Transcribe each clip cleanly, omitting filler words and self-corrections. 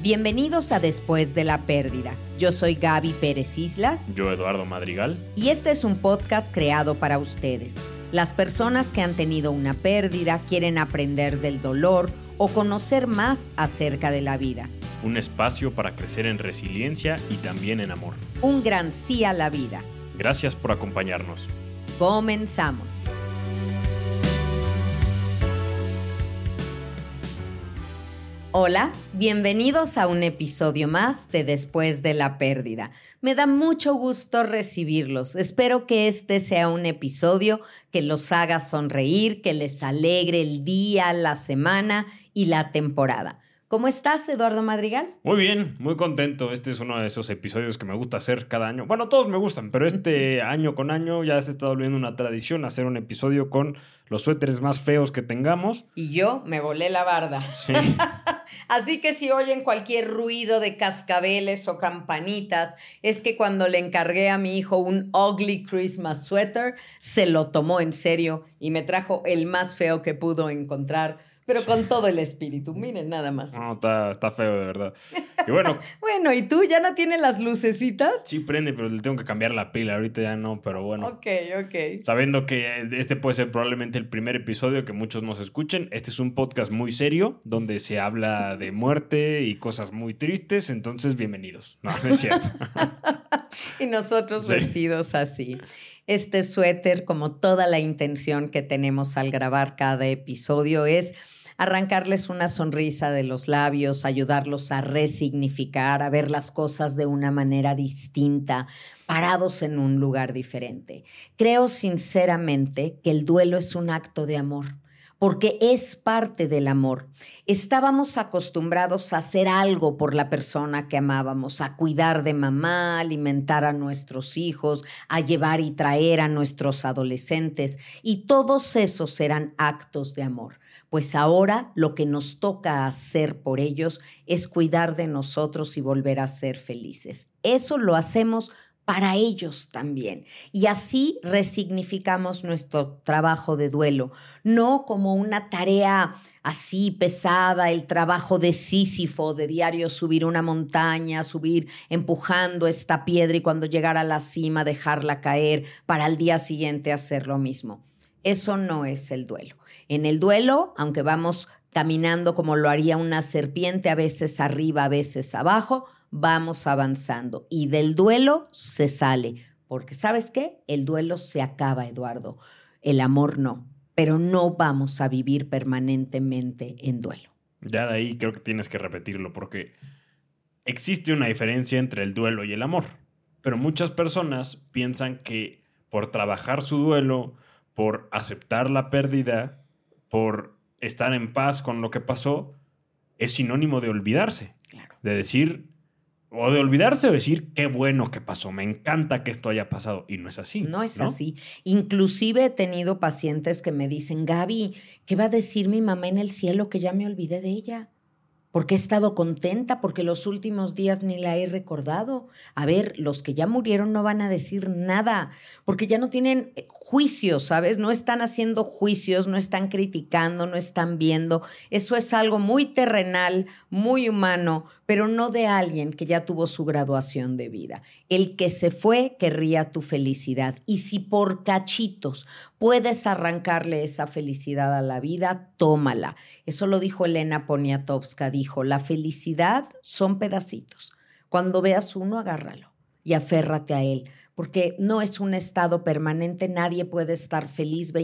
Bienvenidos a Después de la Pérdida. Yo soy Gaby Pérez Islas. Yo, Eduardo Madrigal. Y este es un podcast creado para ustedes. Las personas que han tenido una pérdida quieren aprender del dolor o conocer más acerca de la vida. Un espacio para crecer en resiliencia y también en amor. Un gran sí a la vida. Gracias por acompañarnos. Comenzamos. Hola, bienvenidos a un episodio más de Después de la Pérdida. Me da mucho gusto recibirlos. Espero que este sea un episodio que los haga sonreír, que les alegre el día, la semana y la temporada. ¿Cómo estás, Eduardo Madrigal? Muy bien, muy contento. Este es uno de esos episodios que me gusta hacer cada año. Bueno, todos me gustan, pero este año con año ya se está volviendo una tradición hacer un episodio con los suéteres más feos que tengamos. Y yo me volé la barda. Sí. Así que si oyen cualquier ruido de cascabeles o campanitas, es que cuando le encargué a mi hijo un ugly Christmas sweater, se lo tomó en serio y me trajo el más feo que pudo encontrar. Pero con todo el espíritu, miren nada más. No, está feo de verdad. Y bueno. Bueno, ¿y tú ya no tienes las lucecitas? Sí prende, pero le tengo que cambiar la pila. Ahorita ya no, pero bueno. Ok. Sabiendo que este puede ser probablemente el primer episodio que muchos nos escuchen. Este es un podcast muy serio, donde se habla de muerte y cosas muy tristes. Entonces, bienvenidos. No es cierto. Y nosotros vestidos así. Este suéter, como toda la intención que tenemos al grabar cada episodio, es arrancarles una sonrisa de los labios, ayudarlos a resignificar, a ver las cosas de una manera distinta, parados en un lugar diferente. Creo sinceramente que el duelo es un acto de amor, porque es parte del amor. Estábamos acostumbrados a hacer algo por la persona que amábamos, a cuidar de mamá, alimentar a nuestros hijos, a llevar y traer a nuestros adolescentes, y todos esos eran actos de amor. Pues ahora lo que nos toca hacer por ellos es cuidar de nosotros y volver a ser felices. Eso lo hacemos para ellos también. Y así resignificamos nuestro trabajo de duelo, no como una tarea así pesada, el trabajo de Sísifo, de diario subir una montaña, subir empujando esta piedra y cuando llegar a la cima dejarla caer para al día siguiente hacer lo mismo. Eso no es el duelo. En el duelo, aunque vamos caminando como lo haría una serpiente, a veces arriba, a veces abajo, vamos avanzando y del duelo se sale, porque ¿sabes qué? El duelo se acaba, Eduardo, el amor no, pero no vamos a vivir permanentemente en duelo. Ya de ahí creo que tienes que repetirlo, porque existe una diferencia entre el duelo y el amor, pero muchas personas piensan que por trabajar su duelo, por aceptar la pérdida, por estar en paz con lo que pasó, es sinónimo de olvidarse, Claro. de decir... O de olvidarse o decir, qué bueno que pasó, me encanta que esto haya pasado. Y no es así. No es así. Inclusive he tenido pacientes que me dicen, Gaby, ¿qué va a decir mi mamá en el cielo que ya me olvidé de ella? Porque he estado contenta, porque los últimos días ni la he recordado. A ver, los que ya murieron no van a decir nada, porque ya no tienen juicios, ¿sabes? No están haciendo juicios, no están criticando, no están viendo. Eso es algo muy terrenal, muy humano, pero no de alguien que ya tuvo su graduación de vida. El que se fue querría tu felicidad. Y si por cachitos puedes arrancarle esa felicidad a la vida, tómala. Eso lo dijo Elena Poniatowska, dijo, la felicidad son pedacitos. Cuando veas uno, agárralo y aférrate a él, porque no es un estado permanente, nadie puede estar feliz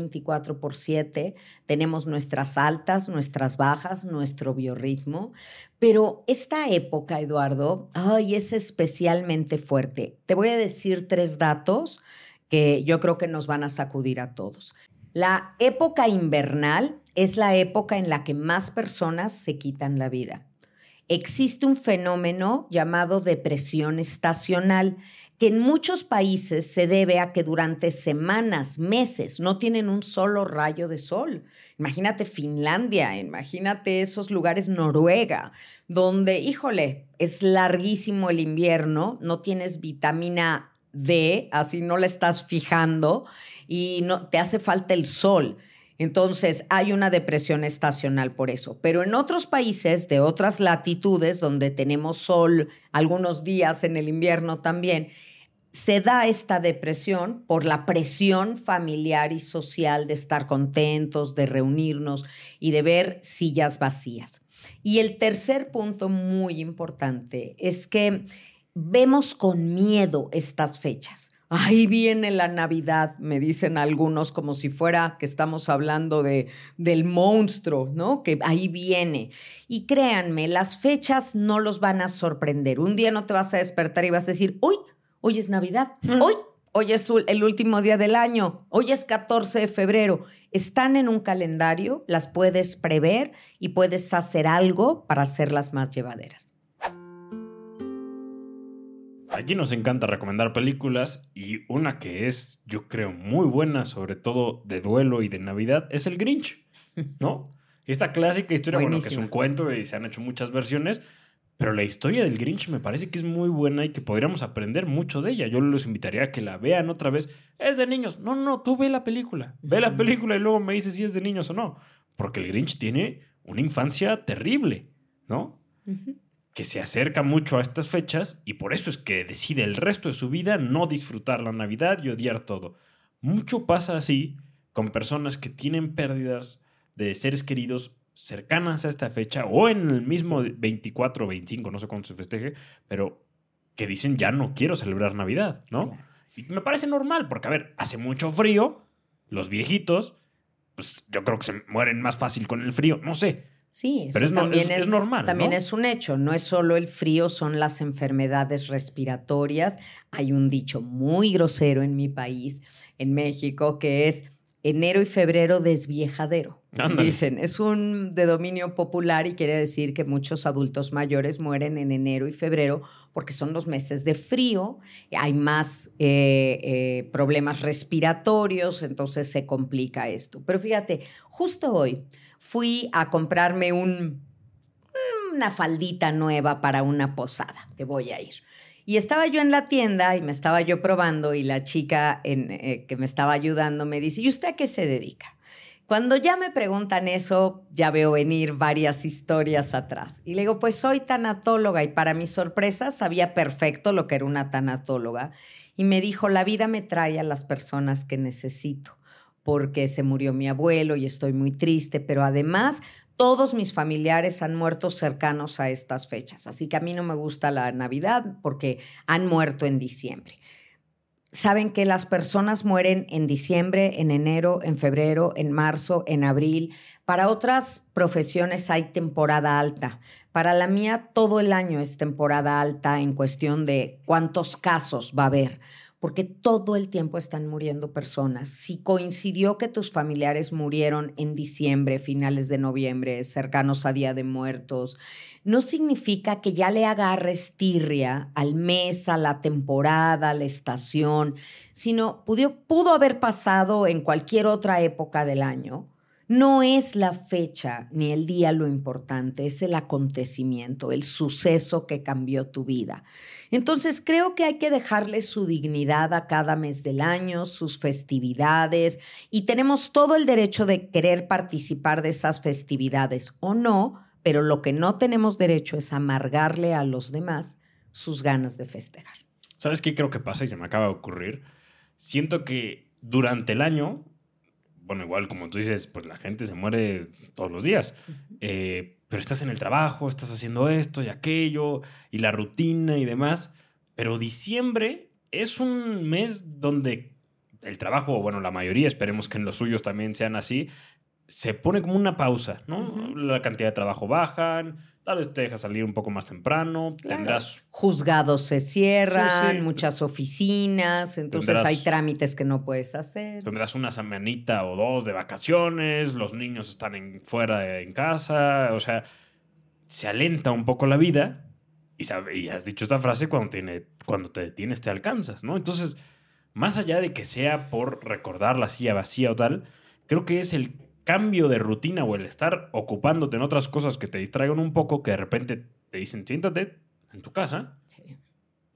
24/7, tenemos nuestras altas, nuestras bajas, nuestro biorritmo, pero esta época, Eduardo, es especialmente fuerte. Te voy a decir 3 datos que yo creo que nos van a sacudir a todos. La época invernal es la época en la que más personas se quitan la vida. Existe un fenómeno llamado depresión estacional, que en muchos países se debe a que durante semanas, meses, no tienen un solo rayo de sol. Imagínate Finlandia, imagínate esos lugares, Noruega, donde, híjole, es larguísimo el invierno, no tienes vitamina D, así no la estás fijando y no, te hace falta el sol. Entonces, hay una depresión estacional por eso. Pero en otros países de otras latitudes, donde tenemos sol algunos días en el invierno también, se da esta depresión por la presión familiar y social de estar contentos, de reunirnos y de ver sillas vacías. Y el tercer punto muy importante es que vemos con miedo estas fechas. Ahí viene la Navidad, me dicen algunos, como si fuera que estamos hablando del monstruo, ¿no? Que ahí viene. Y créanme, las fechas no los van a sorprender. Un día no te vas a despertar y vas a decir, uy, hoy es Navidad, hoy es el último día del año, hoy es 14 de febrero. Están en un calendario, las puedes prever y puedes hacer algo para hacerlas más llevaderas. Aquí nos encanta recomendar películas y una que es, yo creo, muy buena, sobre todo de duelo y de Navidad, es El Grinch, ¿no? Esta clásica historia, bueno, que es un cuento y se han hecho muchas versiones, pero la historia del Grinch me parece que es muy buena y que podríamos aprender mucho de ella. Yo los invitaría a que la vean otra vez. Es de niños. No, tú ve la película. Ve la película y luego me dices si es de niños o no. Porque el Grinch tiene una infancia terrible, ¿no? Que se acerca mucho a estas fechas y por eso es que decide el resto de su vida no disfrutar la Navidad y odiar todo. Mucho pasa así con personas que tienen pérdidas de seres queridos cercanas a esta fecha o en el mismo 24 o 25, no sé cuándo se festeje, pero que dicen ya no quiero celebrar Navidad, ¿no? Claro. Y me parece normal porque, a ver, hace mucho frío, los viejitos, pues yo creo que se mueren más fácil con el frío, no sé. Sí, eso también es normal. También, ¿no? Es un hecho, no es solo el frío, son las enfermedades respiratorias. Hay un dicho muy grosero en mi país, en México, que es enero y febrero desviejadero. Ándale. Dicen, es un de dominio popular y quiere decir que muchos adultos mayores mueren en enero y febrero porque son los meses de frío, hay más problemas respiratorios, entonces se complica esto. Pero fíjate, justo hoy fui a comprarme una faldita nueva para una posada que voy a ir. Y estaba yo en la tienda y me estaba yo probando y la chica que me estaba ayudando me dice, ¿y usted a qué se dedica? Cuando ya me preguntan eso, ya veo venir varias historias atrás. Y le digo, pues soy tanatóloga y para mi sorpresa sabía perfecto lo que era una tanatóloga. Y me dijo, la vida me trae a las personas que necesito porque se murió mi abuelo y estoy muy triste, pero además todos mis familiares han muerto cercanos a estas fechas, así que a mí no me gusta la Navidad porque han muerto en diciembre. Saben que las personas mueren en diciembre, en enero, en febrero, en marzo, en abril. Para otras profesiones hay temporada alta. Para la mía todo el año es temporada alta en cuestión de cuántos casos va a haber, porque todo el tiempo están muriendo personas. Si coincidió que tus familiares murieron en diciembre, finales de noviembre, cercanos a Día de Muertos, no significa que ya le agarres tirria al mes, a la temporada, a la estación, sino pudo haber pasado en cualquier otra época del año. No es la fecha ni el día lo importante, es el acontecimiento, el suceso que cambió tu vida. Entonces, creo que hay que dejarle su dignidad a cada mes del año, sus festividades, y tenemos todo el derecho de querer participar de esas festividades o no, pero lo que no tenemos derecho es amargarle a los demás sus ganas de festejar. ¿Sabes qué creo que pasa y se me acaba de ocurrir? Siento que durante el año, bueno, igual como tú dices, pues la gente se muere todos los días. Pero estás en el trabajo, estás haciendo esto y aquello, y la rutina y demás. Pero diciembre es un mes donde el trabajo, bueno, la mayoría, esperemos que en los suyos también sean así, se pone como una pausa, ¿no? La cantidad de trabajo bajan, tal vez te dejas salir un poco más temprano, claro. Tendrás... Juzgados se cierran, muchas oficinas, entonces hay trámites que no puedes hacer. Tendrás una semanita o dos de vacaciones, los niños están fuera en casa, o sea, se alenta un poco la vida y has dicho esta frase, cuando te detienes te alcanzas, ¿no? Entonces, más allá de que sea por recordar la silla vacía o tal, creo que es el cambio de rutina o el estar ocupándote en otras cosas que te distraigan un poco, que de repente te dicen, siéntate en tu casa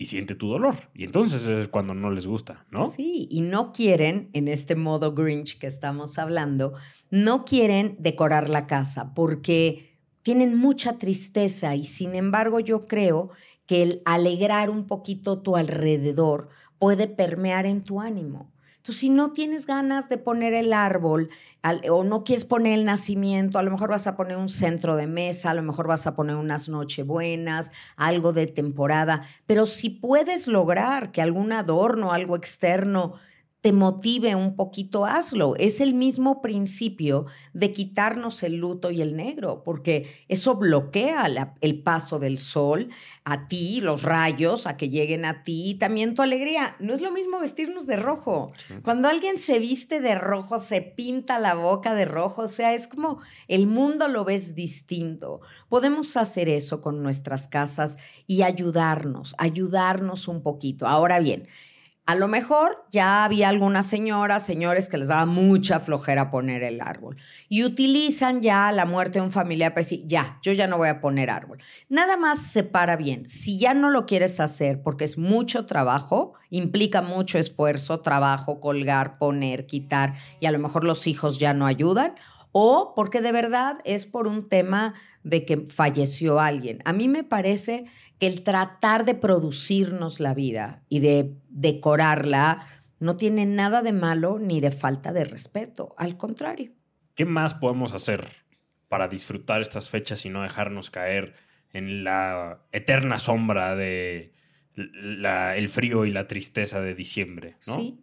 y siente tu dolor. Y entonces es cuando no les gusta, ¿no? Sí, y no quieren, en este modo Grinch que estamos hablando, no quieren decorar la casa porque tienen mucha tristeza y sin embargo yo creo que el alegrar un poquito tu alrededor puede permear en tu ánimo. Entonces, si no tienes ganas de poner el árbol o no quieres poner el nacimiento, a lo mejor vas a poner un centro de mesa, a lo mejor vas a poner unas nochebuenas, algo de temporada, pero si puedes lograr que algún adorno, algo externo, te motive un poquito, hazlo. Es el mismo principio de quitarnos el luto y el negro, porque eso bloquea el paso del sol a ti, los rayos, a que lleguen a ti, y también tu alegría. No es lo mismo vestirnos de rojo. Sí. Cuando alguien se viste de rojo, se pinta la boca de rojo, o sea, es como el mundo lo ves distinto. Podemos hacer eso con nuestras casas y ayudarnos un poquito. Ahora bien, a lo mejor ya había algunas señoras, señores que les daba mucha flojera poner el árbol y utilizan ya la muerte de un familiar para decir, ya, yo ya no voy a poner árbol. Nada más separa bien. Si ya no lo quieres hacer porque es mucho trabajo, implica mucho esfuerzo, trabajo, colgar, poner, quitar y a lo mejor los hijos ya no ayudan, o porque de verdad es por un tema de que falleció alguien. A mí me parece que el tratar de producirnos la vida y de decorarla no tiene nada de malo ni de falta de respeto, al contrario. ¿Qué más podemos hacer para disfrutar estas fechas y no dejarnos caer en la eterna sombra de el frío y la tristeza de diciembre, ¿no? Sí,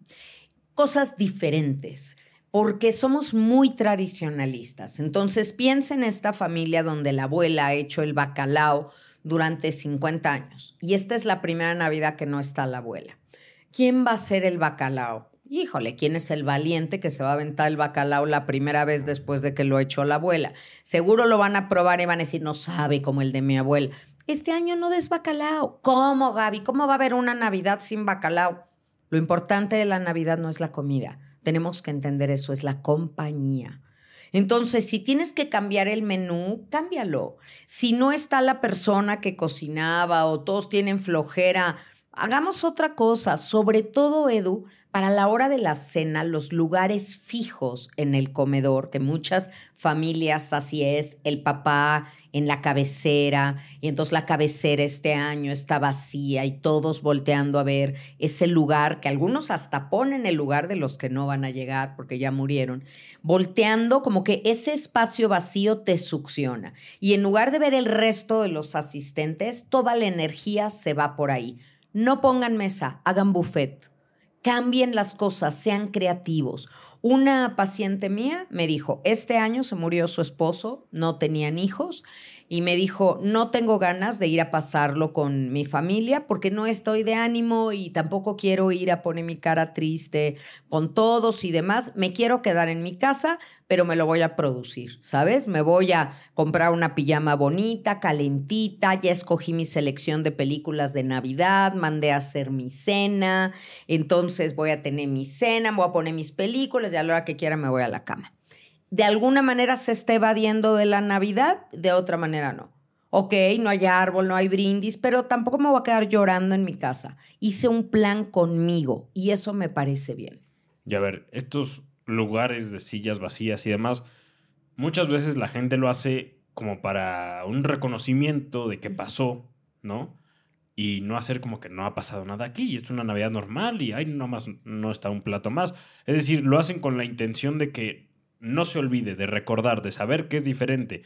cosas diferentes, porque somos muy tradicionalistas. Entonces piensa en esta familia donde la abuela ha hecho el bacalao durante 50 años y esta es la primera Navidad que no está la abuela. ¿Quién va a hacer el bacalao? Híjole, ¿quién es el valiente que se va a aventar el bacalao la primera vez después de que lo echó la abuela? Seguro lo van a probar y van a decir, no sabe como el de mi abuela. Este año no des bacalao. ¿Cómo, Gaby? ¿Cómo va a haber una Navidad sin bacalao? Lo importante de la Navidad no es la comida. Tenemos que entender eso, es la compañía. Entonces, si tienes que cambiar el menú, cámbialo. Si no está la persona que cocinaba o todos tienen flojera, hagamos otra cosa. Sobre todo, Edu, para la hora de la cena, los lugares fijos en el comedor, que muchas familias así es, el papá en la cabecera, y entonces la cabecera este año está vacía y todos volteando a ver ese lugar, que algunos hasta ponen el lugar de los que no van a llegar porque ya murieron, volteando como que ese espacio vacío te succiona. Y en lugar de ver el resto de los asistentes, toda la energía se va por ahí. No pongan mesa, hagan buffet. Cambien las cosas, sean creativos. Una paciente mía me dijo, este año se murió su esposo, no tenían hijos, y me dijo, no tengo ganas de ir a pasarlo con mi familia porque no estoy de ánimo y tampoco quiero ir a poner mi cara triste con todos y demás. Me quiero quedar en mi casa, pero me lo voy a producir, ¿sabes? Me voy a comprar una pijama bonita, calentita, ya escogí mi selección de películas de Navidad, mandé a hacer mi cena, entonces voy a tener mi cena, me voy a poner mis películas y a la hora que quiera me voy a la cama. De alguna manera se está evadiendo de la Navidad, de otra manera no. Ok, no hay árbol, no hay brindis, pero tampoco me voy a quedar llorando en mi casa. Hice un plan conmigo y eso me parece bien. Y a ver, estos lugares de sillas vacías y demás, muchas veces la gente lo hace como para un reconocimiento de que pasó, ¿no? Y no hacer como que no ha pasado nada aquí y es una Navidad normal y ahí nomás no está un plato más. Es decir, lo hacen con la intención de que no se olvide, de recordar, de saber que es diferente,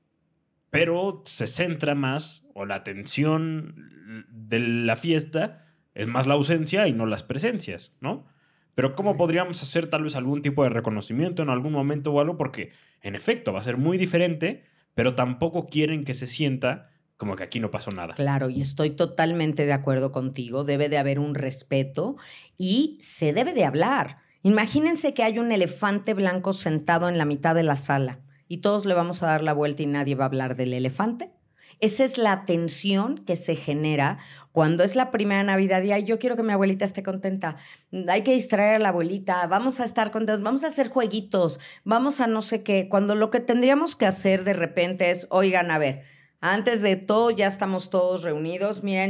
pero se centra más, o la atención de la fiesta es más la ausencia y no las presencias, ¿no? Pero ¿cómo podríamos hacer tal vez algún tipo de reconocimiento en algún momento o algo? Porque en efecto va a ser muy diferente, pero tampoco quieren que se sienta como que aquí no pasó nada. Claro, y estoy totalmente de acuerdo contigo. Debe de haber un respeto y se debe de hablar. Imagínense que hay un elefante blanco sentado en la mitad de la sala y todos le vamos a dar la vuelta y nadie va a hablar del elefante. Esa es la tensión que se genera cuando es la primera Navidad y ay, yo quiero que mi abuelita esté contenta. Hay que distraer a la abuelita, vamos a estar contentos, vamos a hacer jueguitos, vamos a no sé qué. Cuando lo que tendríamos que hacer de repente es, oigan, a ver, antes de todo ya estamos todos reunidos, miren,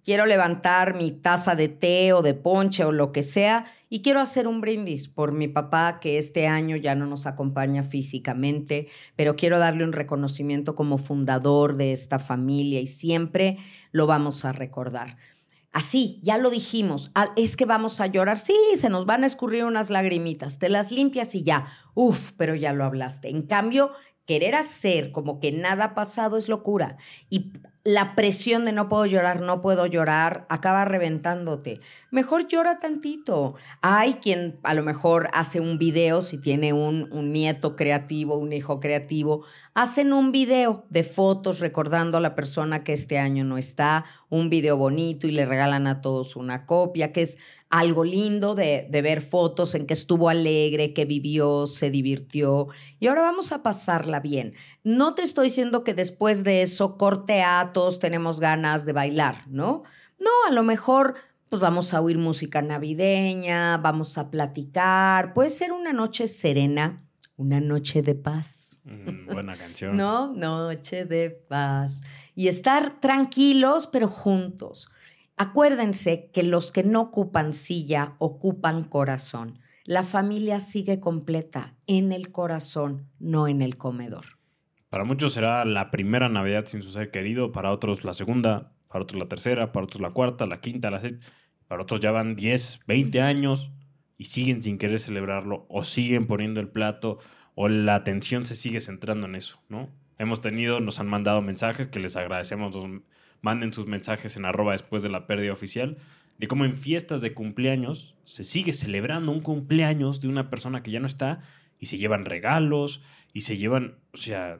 quiero levantar mi taza de té o de ponche o lo que sea y quiero hacer un brindis por mi papá que este año ya no nos acompaña físicamente, pero quiero darle un reconocimiento como fundador de esta familia y siempre lo vamos a recordar. Así, ya lo dijimos, es que vamos a llorar, sí, se nos van a escurrir unas lagrimitas, te las limpias y ya, pero ya lo hablaste. En cambio, querer hacer como que nada ha pasado es locura. Y la presión de no puedo llorar, acaba reventándote. Mejor llora tantito. Hay quien a lo mejor hace un video, si tiene un nieto creativo, un hijo creativo, hacen un video de fotos recordando a la persona que este año no está, un video bonito y le regalan a todos una copia, que es algo lindo de ver fotos en que estuvo alegre, que vivió, se divirtió y ahora vamos a pasarla bien. No te estoy diciendo que después de eso corte a todos tenemos ganas de bailar, ¿no? No, a lo mejor pues vamos a oír música navideña, vamos a platicar, puede ser una noche serena, una noche de paz. Buena canción. No, noche de paz. Y estar tranquilos, pero juntos. Acuérdense que los que no ocupan silla ocupan corazón. La familia sigue completa en el corazón, no en el comedor. Para muchos será la primera Navidad sin su ser querido, para otros la segunda, para otros la tercera, para otros la cuarta, la quinta, la sexta. Para otros ya van 10, 20 años y siguen sin querer celebrarlo o siguen poniendo el plato o la atención se sigue centrando en eso, ¿no? Nos han mandado mensajes que les agradecemos, manden sus mensajes en @después de la pérdida oficial, de cómo en fiestas de cumpleaños se sigue celebrando un cumpleaños de una persona que ya no está y se llevan regalos y se llevan, o sea,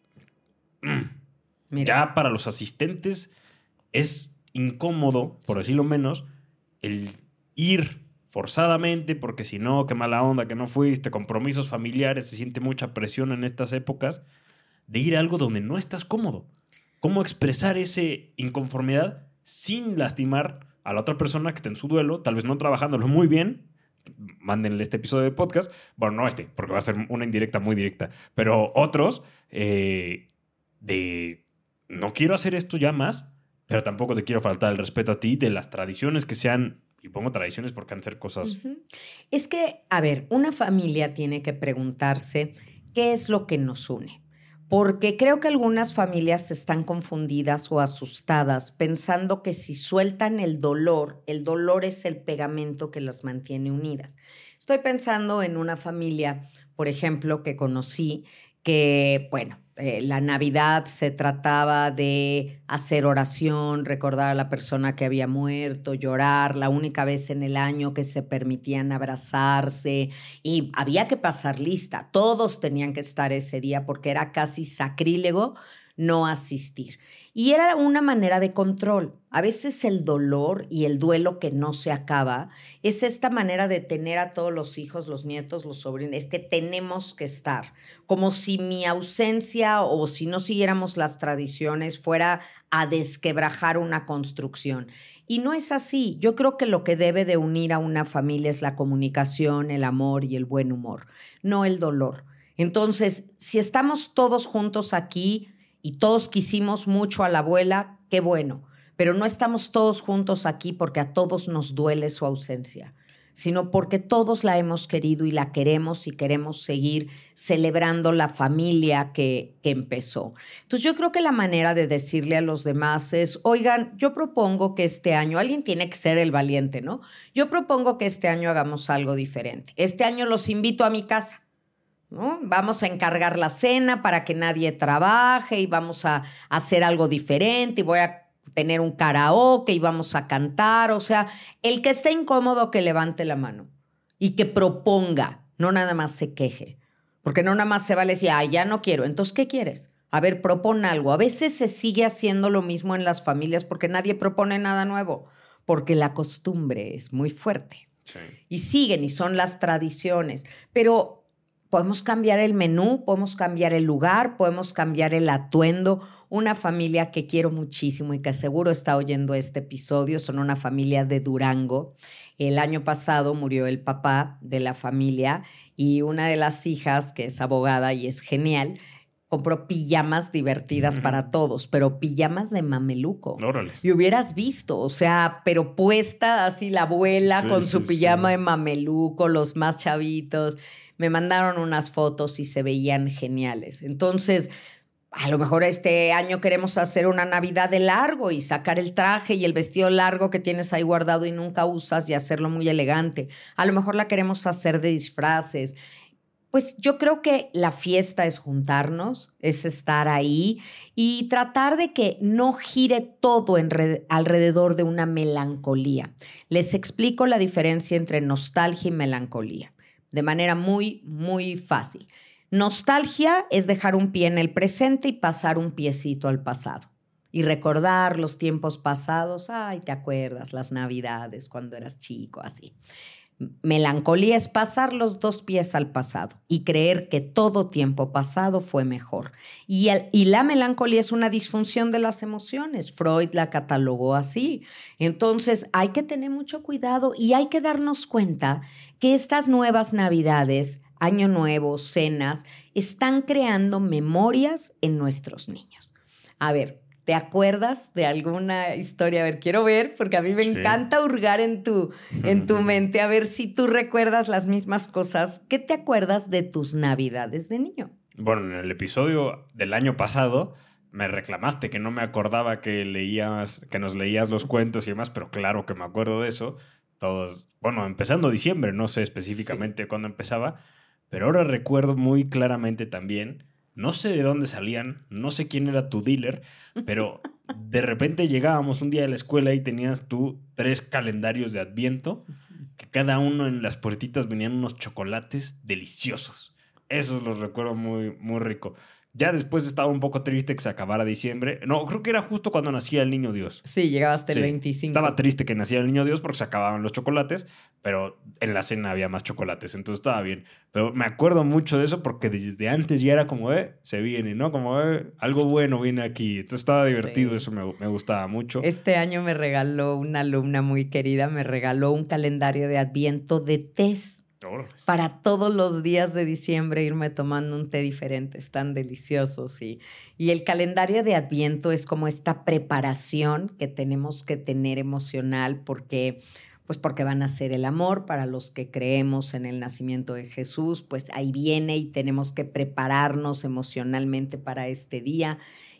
ya para los asistentes es incómodo, por decirlo menos, el ir forzadamente, porque si no, qué mala onda que no fuiste, compromisos familiares, se siente mucha presión en estas épocas, de ir a algo donde no estás cómodo. ¿Cómo expresar esa inconformidad sin lastimar a la otra persona que está en su duelo, tal vez no trabajándolo muy bien? Mándenle este episodio de podcast. Bueno, no porque va a ser una indirecta muy directa, pero otros de no quiero hacer esto ya más, pero tampoco te quiero faltar el respeto a ti de las tradiciones que sean, y pongo tradiciones porque han de ser cosas. Es que, a ver, una familia tiene que preguntarse qué es lo que nos une. Porque creo que algunas familias están confundidas o asustadas pensando que si sueltan el dolor es el pegamento que las mantiene unidas. Estoy pensando en una familia, por ejemplo, que conocí que, bueno, la Navidad se trataba de hacer oración, recordar a la persona que había muerto, llorar, la única vez en el año que se permitían abrazarse y había que pasar lista. Todos tenían que estar ese día porque era casi sacrílego no asistir. Y era una manera de control. A veces el dolor y el duelo que no se acaba es esta manera de tener a todos los hijos, los nietos, los sobrinos. Es que tenemos que estar. Como si mi ausencia o si no siguiéramos las tradiciones fuera a desquebrajar una construcción. Y no es así. Yo creo que lo que debe de unir a una familia es la comunicación, el amor y el buen humor, no el dolor. Entonces, si estamos todos juntos aquí y todos quisimos mucho a la abuela, qué bueno, pero no estamos todos juntos aquí porque a todos nos duele su ausencia, sino porque todos la hemos querido y la queremos y queremos seguir celebrando la familia que empezó. Entonces yo creo que la manera de decirle a los demás es, oigan, yo propongo que este año, alguien tiene que ser el valiente, ¿no? Yo propongo que este año hagamos algo diferente. Este año los invito a mi casa, ¿no? Vamos a encargar la cena para que nadie trabaje y vamos a hacer algo diferente y voy a tener un karaoke y vamos a cantar. O sea, el que esté incómodo que levante la mano y que proponga, no nada más se queje. Porque no nada más se vale decir, ya no quiero. Entonces, ¿qué quieres? A ver, propon algo. A veces se sigue haciendo lo mismo en las familias porque nadie propone nada nuevo, porque la costumbre es muy fuerte. Sí. Y siguen y son las tradiciones. Pero podemos cambiar el menú, podemos cambiar el lugar, podemos cambiar el atuendo. Una familia que quiero muchísimo y que seguro está oyendo este episodio son una familia de Durango. El año pasado murió el papá de la familia y una de las hijas, que es abogada y es genial, compró pijamas divertidas para todos, pero pijamas de mameluco. Órales. Y hubieras visto, o sea, pero puesta así la abuela con su pijama de mameluco, los más chavitos. Me mandaron unas fotos y se veían geniales. Entonces, a lo mejor este año queremos hacer una Navidad de largo y sacar el traje y el vestido largo que tienes ahí guardado y nunca usas y hacerlo muy elegante. A lo mejor la queremos hacer de disfraces. Pues yo creo que la fiesta es juntarnos, es estar ahí y tratar de que no gire todo alrededor de una melancolía. Les explico la diferencia entre nostalgia y melancolía de manera muy, muy fácil. Nostalgia es dejar un pie en el presente y pasar un piecito al pasado. Y recordar los tiempos pasados. Ay, ¿te acuerdas? Las Navidades, cuando eras chico, así. Melancolía es pasar los dos pies al pasado y creer que todo tiempo pasado fue mejor. Y la melancolía es una disfunción de las emociones. Freud la catalogó así. Entonces hay que tener mucho cuidado y hay que darnos cuenta que estas nuevas Navidades, Año Nuevo, cenas, están creando memorias en nuestros niños. A ver, ¿te acuerdas de alguna historia? A ver, quiero ver, porque a mí me encanta hurgar en tu mente, a ver si tú recuerdas las mismas cosas. ¿Qué te acuerdas de tus Navidades de niño? Bueno, en el episodio del año pasado me reclamaste que no me acordaba que nos leías los cuentos y demás, pero claro que me acuerdo de eso. Todos, bueno, empezando diciembre, no sé específicamente cuándo empezaba, pero ahora recuerdo muy claramente también. No sé de dónde salían, no sé quién era tu dealer, pero de repente llegábamos un día de la escuela y tenías tú 3 calendarios de Adviento, que cada uno en las puertitas venían unos chocolates deliciosos. Esos los recuerdo muy, muy rico. Ya después estaba un poco triste que se acabara diciembre. No, creo que era justo cuando nacía el Niño Dios. Sí, llegaba hasta el 25. Estaba triste que naciera el Niño Dios porque se acababan los chocolates, pero en la cena había más chocolates, entonces estaba bien. Pero me acuerdo mucho de eso porque desde antes ya era como, se viene, ¿no? Como, algo bueno viene aquí. Entonces estaba divertido, eso me gustaba mucho. Este año me regaló una alumna muy querida, me regaló un calendario de Adviento de tés. Para todos los días de diciembre irme tomando un té diferente. Están deliciosos. Y el calendario de Adviento es como esta preparación que tenemos que tener emocional porque van a ser el amor. Para los que creemos en el nacimiento de Jesús, pues ahí viene y tenemos que prepararnos emocionalmente para este día.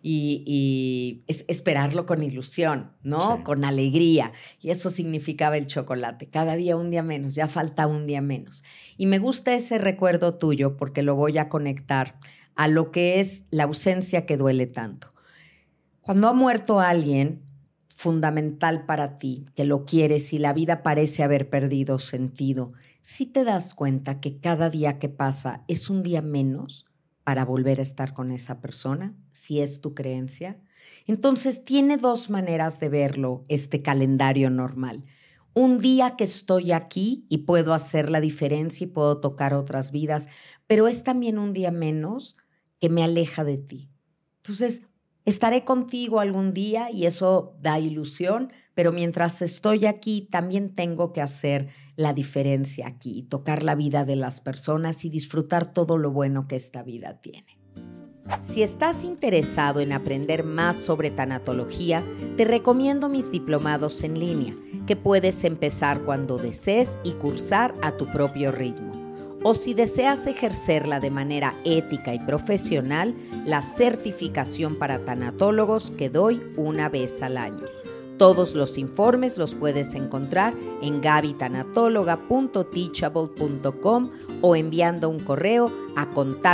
Y esperarlo con ilusión, ¿no? Sí. Con alegría. Y eso significaba el chocolate. Cada día un día menos, ya falta un día menos. Y me gusta ese recuerdo tuyo porque lo voy a conectar a lo que es la ausencia que duele tanto. Cuando ha muerto alguien fundamental para ti, que lo quieres y la vida parece haber perdido sentido, ¿sí te das cuenta que cada día que pasa es un día menos para volver a estar con esa persona, si es tu creencia? Entonces, tiene 2 maneras de verlo este calendario normal. Un día que estoy aquí y puedo hacer la diferencia y puedo tocar otras vidas, pero es también un día menos que me aleja de ti. Entonces, estaré contigo algún día y eso da ilusión, pero mientras estoy aquí también tengo que hacer la diferencia aquí, tocar la vida de las personas y disfrutar todo lo bueno que esta vida tiene. Si estás interesado en aprender más sobre tanatología, te recomiendo mis diplomados en línea, que puedes empezar cuando desees y cursar a tu propio ritmo. O si deseas ejercerla de manera ética y profesional, la certificación para tanatólogos que doy una vez al año. Todos los informes los puedes encontrar en gabitanatóloga.teachable.com o enviando un correo a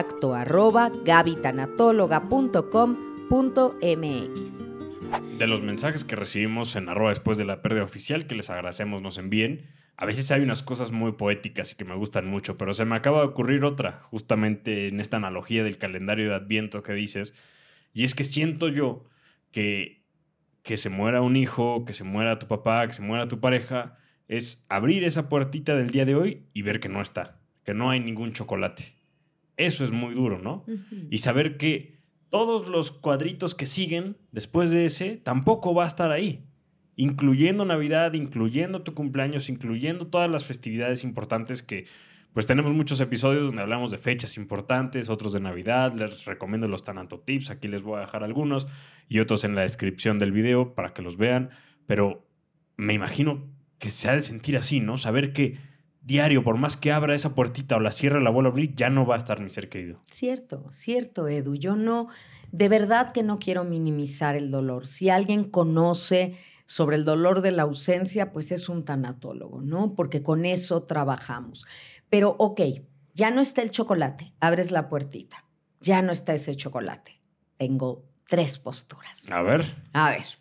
contacto@gabitanatóloga.com.mx. De los mensajes que recibimos en @ después de la pérdida oficial, que les agradecemos nos envíen, a veces hay unas cosas muy poéticas y que me gustan mucho, pero se me acaba de ocurrir otra, justamente en esta analogía del calendario de Adviento que dices, y es que siento yo que se muera un hijo, que se muera tu papá, que se muera tu pareja, es abrir esa puertita del día de hoy y ver que no está, que no hay ningún chocolate. Eso es muy duro, ¿no? Uh-huh. Y saber que todos los cuadritos que siguen después de ese tampoco va a estar ahí, incluyendo Navidad, incluyendo tu cumpleaños, incluyendo todas las festividades importantes que pues tenemos muchos episodios donde hablamos de fechas importantes, otros de Navidad. Les recomiendo los Tanatotips. Aquí les voy a dejar algunos y otros en la descripción del video para que los vean. Pero me imagino que se ha de sentir así, ¿no? Saber que diario, por más que abra esa puertita o la cierre, la vuelva a abrir, ya no va a estar mi ser querido. Cierto, Edu. Yo no, de verdad que no quiero minimizar el dolor. Si alguien conoce sobre el dolor de la ausencia, pues es un tanatólogo, ¿no? Porque con eso trabajamos. Pero, ok, ya no está el chocolate. Abres la puertita. Ya no está ese chocolate. Tengo 3 posturas. A ver. A ver.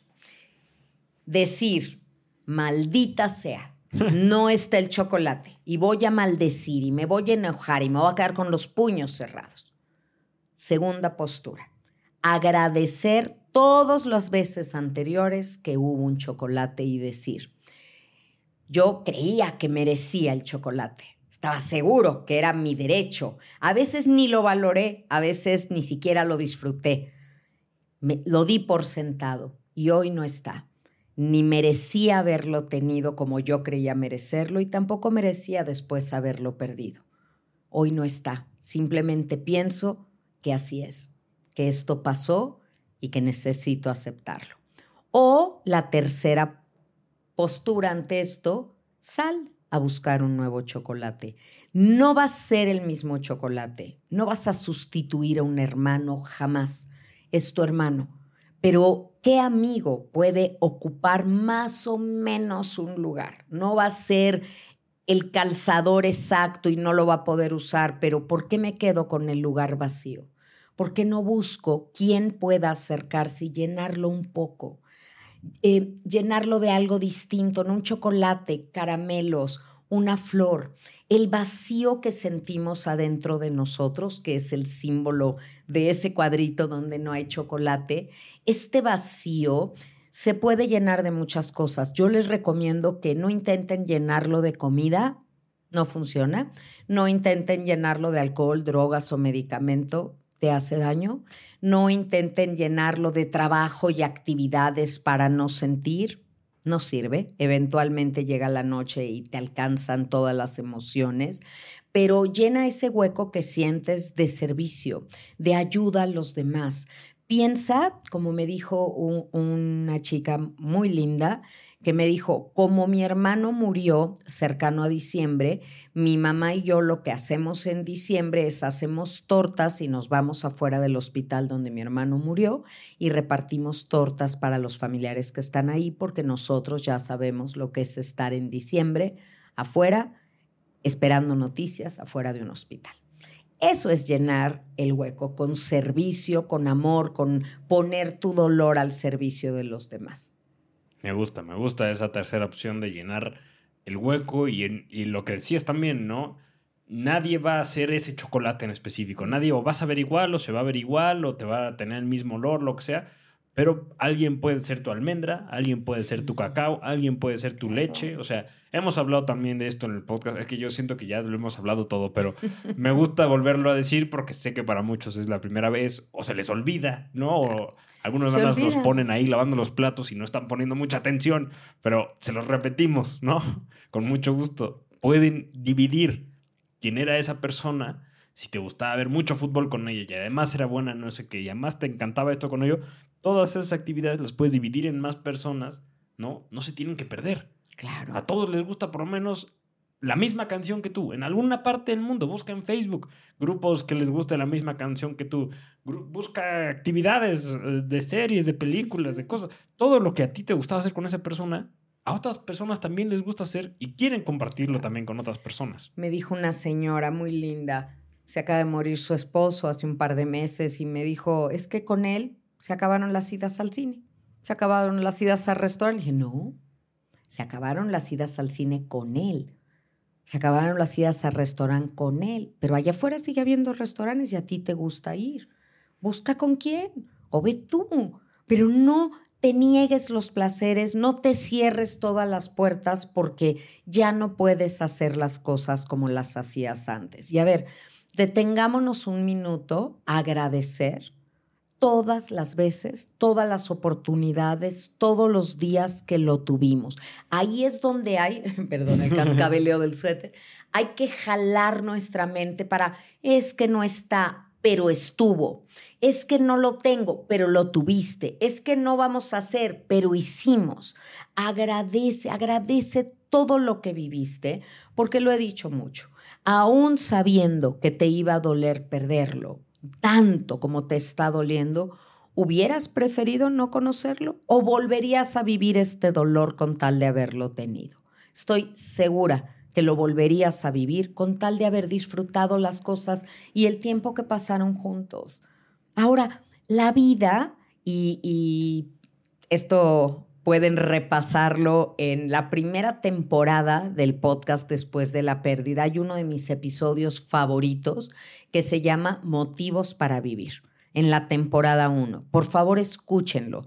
Decir, maldita sea, no está el chocolate y voy a maldecir y me voy a enojar y me voy a quedar con los puños cerrados. Segunda postura, agradecer todas las veces anteriores que hubo un chocolate y decir, yo creía que merecía el chocolate, estaba seguro que era mi derecho, a veces ni lo valoré, a veces ni siquiera lo disfruté, lo di por sentado y hoy no está. Ni merecía haberlo tenido como yo creía merecerlo y tampoco merecía después haberlo perdido. Hoy no está. Simplemente pienso que así es, que esto pasó y que necesito aceptarlo. O la tercera postura ante esto, sal a buscar un nuevo chocolate. No va a ser el mismo chocolate. No vas a sustituir a un hermano jamás. Es tu hermano. Pero, ¿qué amigo puede ocupar más o menos un lugar? No va a ser el calzador exacto y no lo va a poder usar, pero ¿por qué me quedo con el lugar vacío? ¿Por qué no busco quién pueda acercarse y llenarlo un poco? Llenarlo de algo distinto, no un chocolate, caramelos, una flor. El vacío que sentimos adentro de nosotros, que es el símbolo de ese cuadrito donde no hay chocolate, este vacío se puede llenar de muchas cosas. Yo les recomiendo que no intenten llenarlo de comida, no funciona. No intenten llenarlo de alcohol, drogas o medicamento, te hace daño. No intenten llenarlo de trabajo y actividades para no sentir. No sirve. Eventualmente llega la noche y te alcanzan todas las emociones, pero llena ese hueco que sientes de servicio, de ayuda a los demás. Piensa, como me dijo una chica muy linda, que me dijo, como mi hermano murió cercano a diciembre, mi mamá y yo lo que hacemos en diciembre es hacemos tortas y nos vamos afuera del hospital donde mi hermano murió y repartimos tortas para los familiares que están ahí porque nosotros ya sabemos lo que es estar en diciembre afuera, esperando noticias afuera de un hospital. Eso es llenar el hueco con servicio, con amor, con poner tu dolor al servicio de los demás. Me gusta esa tercera opción de llenar el hueco y lo que decías también, ¿no? Nadie va a hacer ese chocolate en específico. Nadie o vas a ver igual o se va a ver igual o te va a tener el mismo olor, lo que sea. Pero alguien puede ser tu almendra, alguien puede ser tu cacao, alguien puede ser tu leche. O sea, hemos hablado también de esto en el podcast. Es que yo siento que ya lo hemos hablado todo, pero me gusta volverlo a decir porque sé que para muchos es la primera vez o se les olvida, ¿no? O algunos nada más nos ponen ahí lavando los platos y no están poniendo mucha atención, pero se los repetimos, ¿no? Con mucho gusto. Pueden dividir quién era esa persona. Si te gustaba ver mucho fútbol con ella y además era buena, no sé qué, y además te encantaba esto con ello, todas esas actividades las puedes dividir en más personas, ¿no? No se tienen que perder. Claro. A todos les gusta por lo menos la misma canción que tú. En alguna parte del mundo, busca en Facebook grupos que les guste la misma canción que tú. Busca actividades de series, de películas, de cosas. Todo lo que a ti te gustaba hacer con esa persona, a otras personas también les gusta hacer y quieren compartirlo también con otras personas. Me dijo una señora muy linda, se acaba de morir su esposo hace un par de meses y me dijo, es que con él se acabaron las idas al cine, se acabaron las idas al restaurante. Le dije, no, se acabaron las idas al cine con él, se acabaron las idas al restaurante con él, pero allá afuera sigue habiendo restaurantes y a ti te gusta ir. Busca con quién o ve tú, pero no te niegues los placeres, no te cierres todas las puertas porque ya no puedes hacer las cosas como las hacías antes. Y a ver, detengámonos un minuto a agradecer todas las veces, todas las oportunidades, todos los días que lo tuvimos. Ahí es donde hay, perdón, el cascabeleo del suéter, hay que jalar nuestra mente para, es que no está, pero estuvo. Es que no lo tengo, pero lo tuviste. Es que no vamos a hacer, pero hicimos. Agradece todo lo que viviste, porque lo he dicho mucho. Aún sabiendo que te iba a doler perderlo, tanto como te está doliendo, ¿hubieras preferido no conocerlo o volverías a vivir este dolor con tal de haberlo tenido? Estoy segura que lo volverías a vivir con tal de haber disfrutado las cosas y el tiempo que pasaron juntos. Ahora, la vida, y esto pueden repasarlo en la primera temporada del podcast Después de la Pérdida. Hay uno de mis episodios favoritos que se llama Motivos para Vivir, en la temporada 1. Por favor, escúchenlo.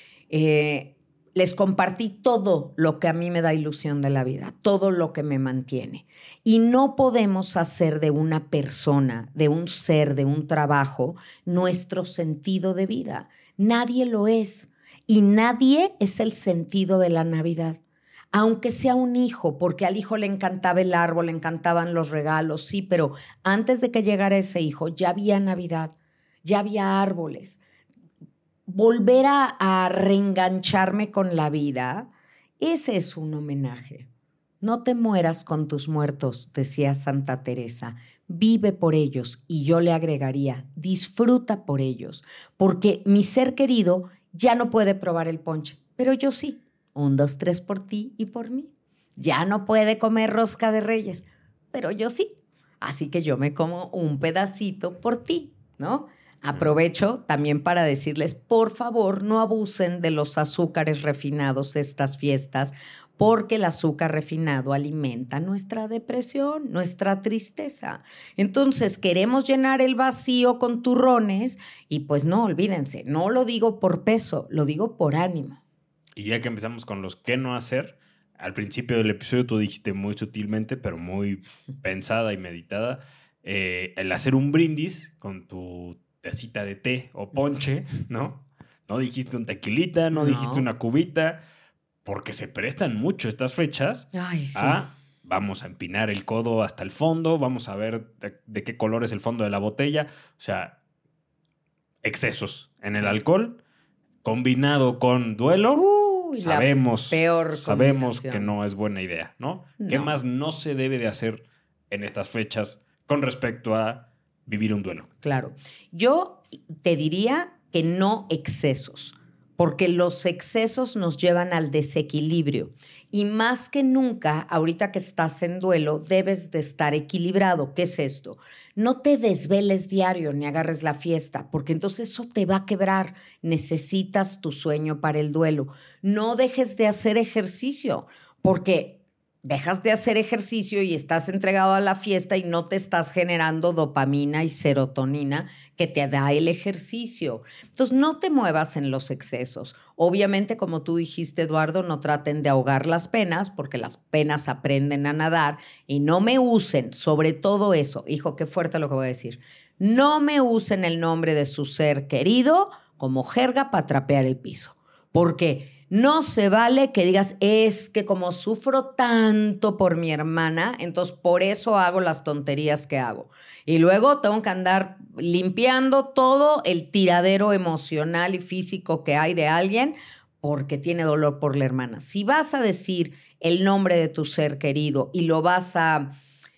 Les compartí todo lo que a mí me da ilusión de la vida, todo lo que me mantiene. Y no podemos hacer de una persona, de un ser, de un trabajo, nuestro sentido de vida. Nadie lo es. Y nadie es el sentido de la Navidad. Aunque sea un hijo, porque al hijo le encantaba el árbol, le encantaban los regalos, sí, pero antes de que llegara ese hijo ya había Navidad, ya había árboles. Volver a reengancharme con la vida, ese es un homenaje. No te mueras con tus muertos, decía Santa Teresa. Vive por ellos, y yo le agregaría, disfruta por ellos, porque mi ser querido ya no puede probar el ponche, pero yo sí. 1, 2, 3 por ti y por mí. Ya no puede comer rosca de Reyes, pero yo sí. Así que yo me como un pedacito por ti, ¿no? Aprovecho también para decirles, por favor, no abusen de los azúcares refinados estas fiestas, porque el azúcar refinado alimenta nuestra depresión, nuestra tristeza. Entonces, queremos llenar el vacío con turrones y pues no, olvídense, no lo digo por peso, lo digo por ánimo. Y ya que empezamos con los qué no hacer, al principio del episodio tú dijiste muy sutilmente, pero muy pensada y meditada, el hacer un brindis con tu tacita de té o ponche, ¿no? No dijiste un tequilita, no dijiste una cubita, porque se prestan mucho estas fechas. Ay, sí. Vamos a empinar el codo hasta el fondo, vamos a ver de qué color es el fondo de la botella. O sea, excesos en el alcohol, combinado con duelo, sabemos que no es buena idea, ¿no? ¿Qué más no se debe de hacer en estas fechas con respecto a vivir un duelo? Claro. Yo te diría que no excesos, porque los excesos nos llevan al desequilibrio. Y más que nunca, ahorita que estás en duelo, debes de estar equilibrado. ¿Qué es esto? No te desveles diario ni agarres la fiesta, porque entonces eso te va a quebrar. Necesitas tu sueño para el duelo. No dejes de hacer ejercicio, porque dejas de hacer ejercicio y estás entregado a la fiesta y no te estás generando dopamina y serotonina que te da el ejercicio. Entonces, no te muevas en los excesos. Obviamente, como tú dijiste, Eduardo, no traten de ahogar las penas, porque las penas aprenden a nadar, y no me usen, sobre todo eso, hijo, qué fuerte lo que voy a decir, no me usen el nombre de su ser querido como jerga para trapear el piso, porque no se vale que digas, es que como sufro tanto por mi hermana, entonces por eso hago las tonterías que hago. Y luego tengo que andar limpiando todo el tiradero emocional y físico que hay de alguien porque tiene dolor por la hermana. Si vas a decir el nombre de tu ser querido y lo vas a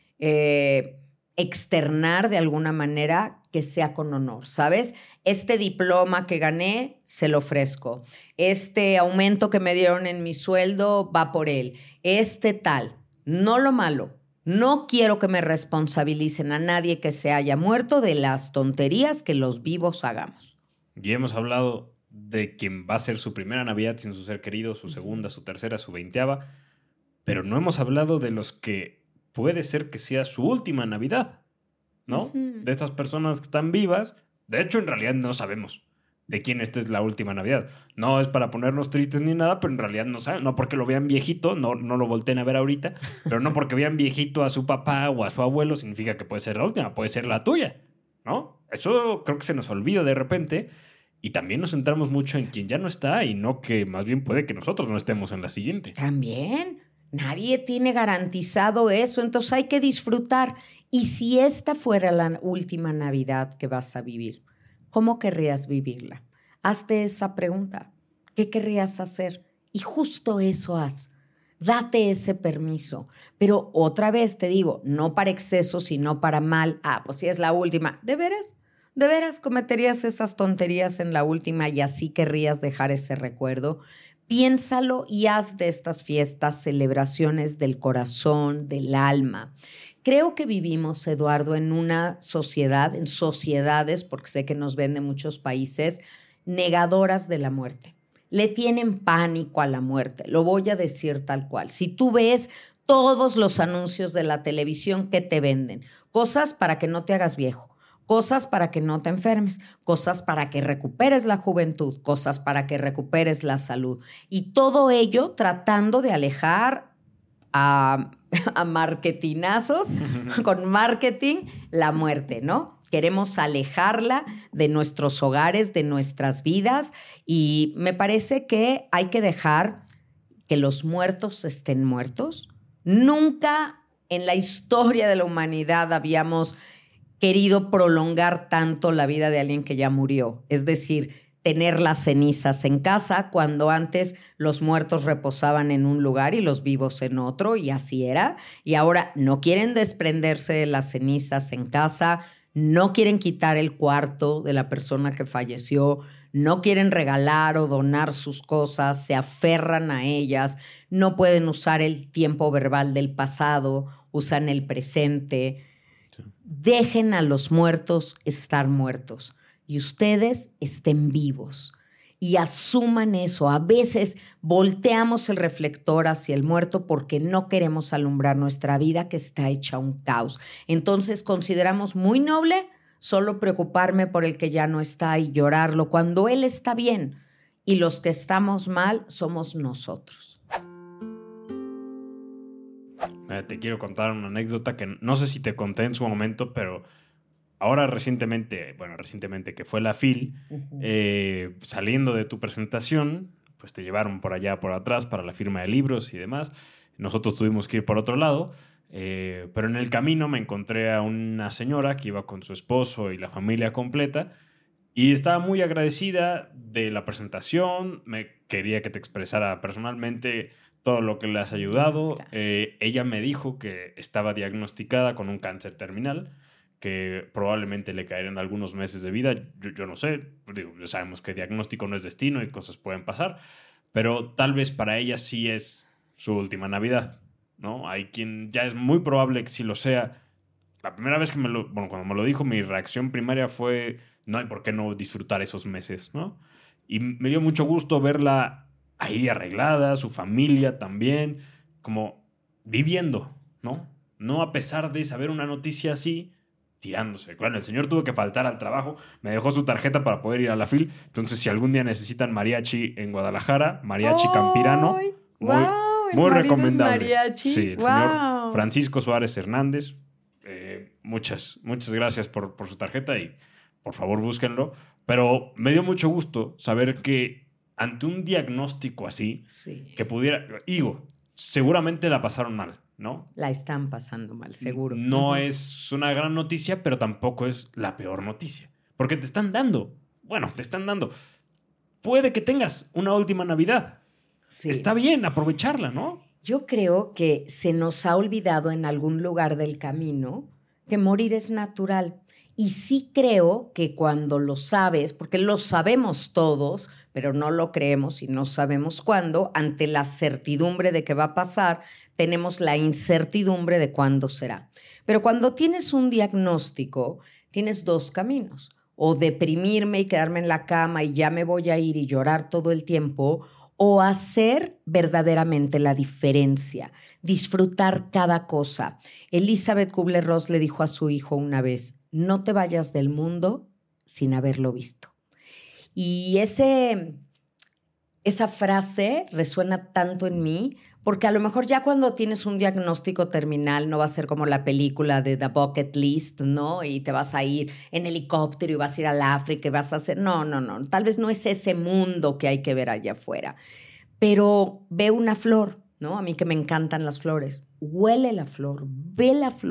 externar de alguna manera, que sea con honor, ¿sabes? Este diploma que gané, se lo ofrezco. Este aumento que me dieron en mi sueldo va por él. Este tal, no lo malo. No quiero que me responsabilicen a nadie que se haya muerto de las tonterías que los vivos hagamos. Y hemos hablado de quien va a ser su primera Navidad sin su ser querido, su segunda, su tercera, su 20ª, pero no hemos hablado de los que puede ser que sea su última Navidad, ¿no? De estas personas que están vivas. De hecho, en realidad no sabemos de quién esta es la última Navidad. No es para ponernos tristes ni nada, pero en realidad no saben. No porque lo vean viejito, no lo volteen a ver ahorita, pero no porque vean viejito a su papá o a su abuelo significa que puede ser la última, puede ser la tuya, ¿no? Eso creo que se nos olvida de repente Y también nos centramos mucho en quien ya no está y no que más bien puede que nosotros no estemos en la siguiente. También, nadie tiene garantizado eso, entonces hay que disfrutar. Y si esta fuera la última Navidad que vas a vivir, ¿cómo querrías vivirla? Hazte esa pregunta. ¿Qué querrías hacer? Y justo eso haz. Date ese permiso. Pero otra vez te digo, no para exceso, sino para mal. Ah, pues si es la última. ¿De veras? ¿De veras cometerías esas tonterías en la última y así querrías dejar ese recuerdo? Piénsalo y haz de estas fiestas celebraciones del corazón, del alma. Creo que vivimos, Eduardo, en una sociedad, en sociedades, porque sé que nos ven de muchos países, negadoras de la muerte. Le tienen pánico a la muerte, lo voy a decir tal cual. Si tú ves todos los anuncios de la televisión que te venden, cosas para que no te hagas viejo, cosas para que no te enfermes, cosas para que recuperes la juventud, cosas para que recuperes la salud. Y todo ello tratando de alejar a marketinazos, con marketing, la muerte, ¿no? Queremos alejarla de nuestros hogares, de nuestras vidas, y me parece que hay que dejar que los muertos estén muertos. Nunca en la historia de la humanidad habíamos querido prolongar tanto la vida de alguien que ya murió. Es decir, tener las cenizas en casa cuando antes los muertos reposaban en un lugar y los vivos en otro, y así era. Y ahora no quieren desprenderse de las cenizas en casa, no quieren quitar el cuarto de la persona que falleció, no quieren regalar o donar sus cosas, se aferran a ellas, no pueden usar el tiempo verbal del pasado, usan el presente. Sí. Dejen a los muertos estar muertos y ustedes estén vivos y asuman eso. A veces volteamos el reflector hacia el muerto porque no queremos alumbrar nuestra vida que está hecha un caos. Entonces consideramos muy noble solo preocuparme por el que ya no está y llorarlo cuando él está bien, y los que estamos mal somos nosotros. Te quiero contar una anécdota que no sé si te conté en su momento, pero ahora recientemente que fue la FIL, saliendo de tu presentación, pues te llevaron por allá, por atrás, para la firma de libros y demás. Nosotros tuvimos que ir por otro lado, pero en el camino me encontré a una señora que iba con su esposo y la familia completa y estaba muy agradecida de la presentación. Me quería que te expresara personalmente todo lo que le has ayudado. Ella me dijo que estaba diagnosticada con un cáncer terminal, que probablemente le caerían algunos meses de vida. Yo no sé, digo, sabemos que diagnóstico no es destino y cosas pueden pasar, pero tal vez para ella sí es su última Navidad, ¿no? Hay quien ya es muy probable que sí lo sea. La primera vez que cuando me lo dijo, mi reacción primaria fue, no hay por qué no disfrutar esos meses, ¿no? Y me dio mucho gusto verla ahí arreglada, su familia también, como viviendo, ¿no? No a pesar de saber una noticia así, tirándose. Claro, el señor tuvo que faltar al trabajo, me dejó su tarjeta para poder ir a la FIL. Entonces, si algún día necesitan mariachi en Guadalajara, mariachi campirano, muy recomendable. Mariachi. Sí, el señor Francisco Suárez Hernández. Muchas gracias por su tarjeta y por favor búsquenlo. Pero me dio mucho gusto saber que ante un diagnóstico así, que pudiera, seguramente la pasaron mal, ¿no? La están pasando mal, seguro. No es una gran noticia, pero tampoco es la peor noticia. Porque te están dando. Puede que tengas una última Navidad. Sí. Está bien aprovecharla, ¿no? Yo creo que se nos ha olvidado en algún lugar del camino que morir es natural. Y sí creo que cuando lo sabes, porque lo sabemos todos, pero no lo creemos y no sabemos cuándo, ante la certidumbre de que va a pasar, tenemos la incertidumbre de cuándo será. Pero cuando tienes un diagnóstico, tienes dos caminos: o deprimirme y quedarme en la cama y ya me voy a ir y llorar todo el tiempo, o hacer verdaderamente la diferencia, disfrutar cada cosa. Elizabeth Kubler-Ross le dijo a su hijo una vez: no te vayas del mundo sin haberlo visto. Y ese esa frase resuena tanto en mí, porque a lo mejor ya cuando tienes un diagnóstico terminal no va a ser como la película de The Bucket List, ¿no? Y te vas a ir en helicóptero y vas a ir al África y vas a hacer... No. Tal vez no es ese mundo que hay que ver allá afuera. Pero ve una flor, ¿no? A mí que me encantan las flores. Huele la flor, ve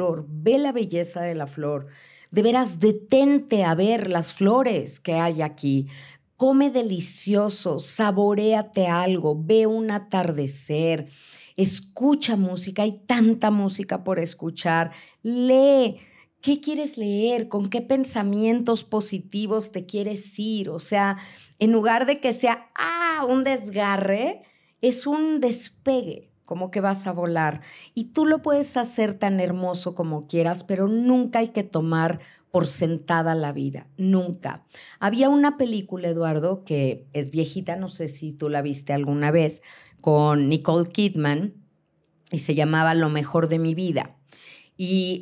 la belleza de la flor. De veras, detente a ver las flores que hay aquí. Come delicioso, saboréate algo, ve un atardecer, escucha música, hay tanta música por escuchar, lee. ¿Qué quieres leer? ¿Con qué pensamientos positivos te quieres ir? O sea, en lugar de que sea, un desgarre, es un despegue, como que vas a volar. Y tú lo puedes hacer tan hermoso como quieras, pero nunca hay que tomar por sentada la vida, nunca. Había una película, Eduardo, que es viejita, no sé si tú la viste alguna vez, con Nicole Kidman, y se llamaba Lo mejor de mi vida. Y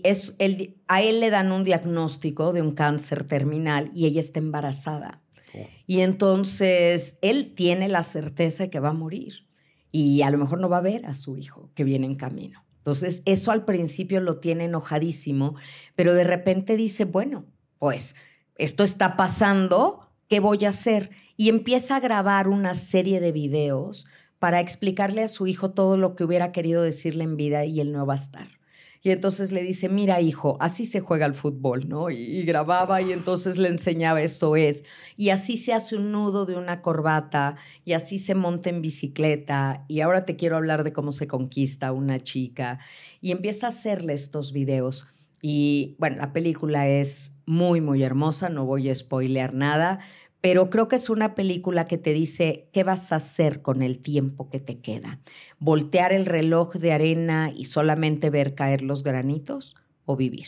a él le dan un diagnóstico de un cáncer terminal y ella está embarazada. Oh. Y entonces él tiene la certeza de que va a morir y a lo mejor no va a ver a su hijo que viene en camino. Entonces, eso al principio lo tiene enojadísimo, pero de repente dice, bueno, pues esto está pasando, ¿qué voy a hacer? Y empieza a grabar una serie de videos para explicarle a su hijo todo lo que hubiera querido decirle en vida y él no va a estar. Y entonces le dice, mira, hijo, así se juega el fútbol, ¿no? Y grababa y entonces le enseñaba esto es. Y así se hace un nudo de una corbata y así se monta en bicicleta. Y ahora te quiero hablar de cómo se conquista una chica. Y empieza a hacerle estos videos. Y bueno, la película es muy, muy hermosa, no voy a spoilear nada, pero creo que es una película que te dice qué vas a hacer con el tiempo que te queda. ¿Voltear el reloj de arena y solamente ver caer los granitos o vivir?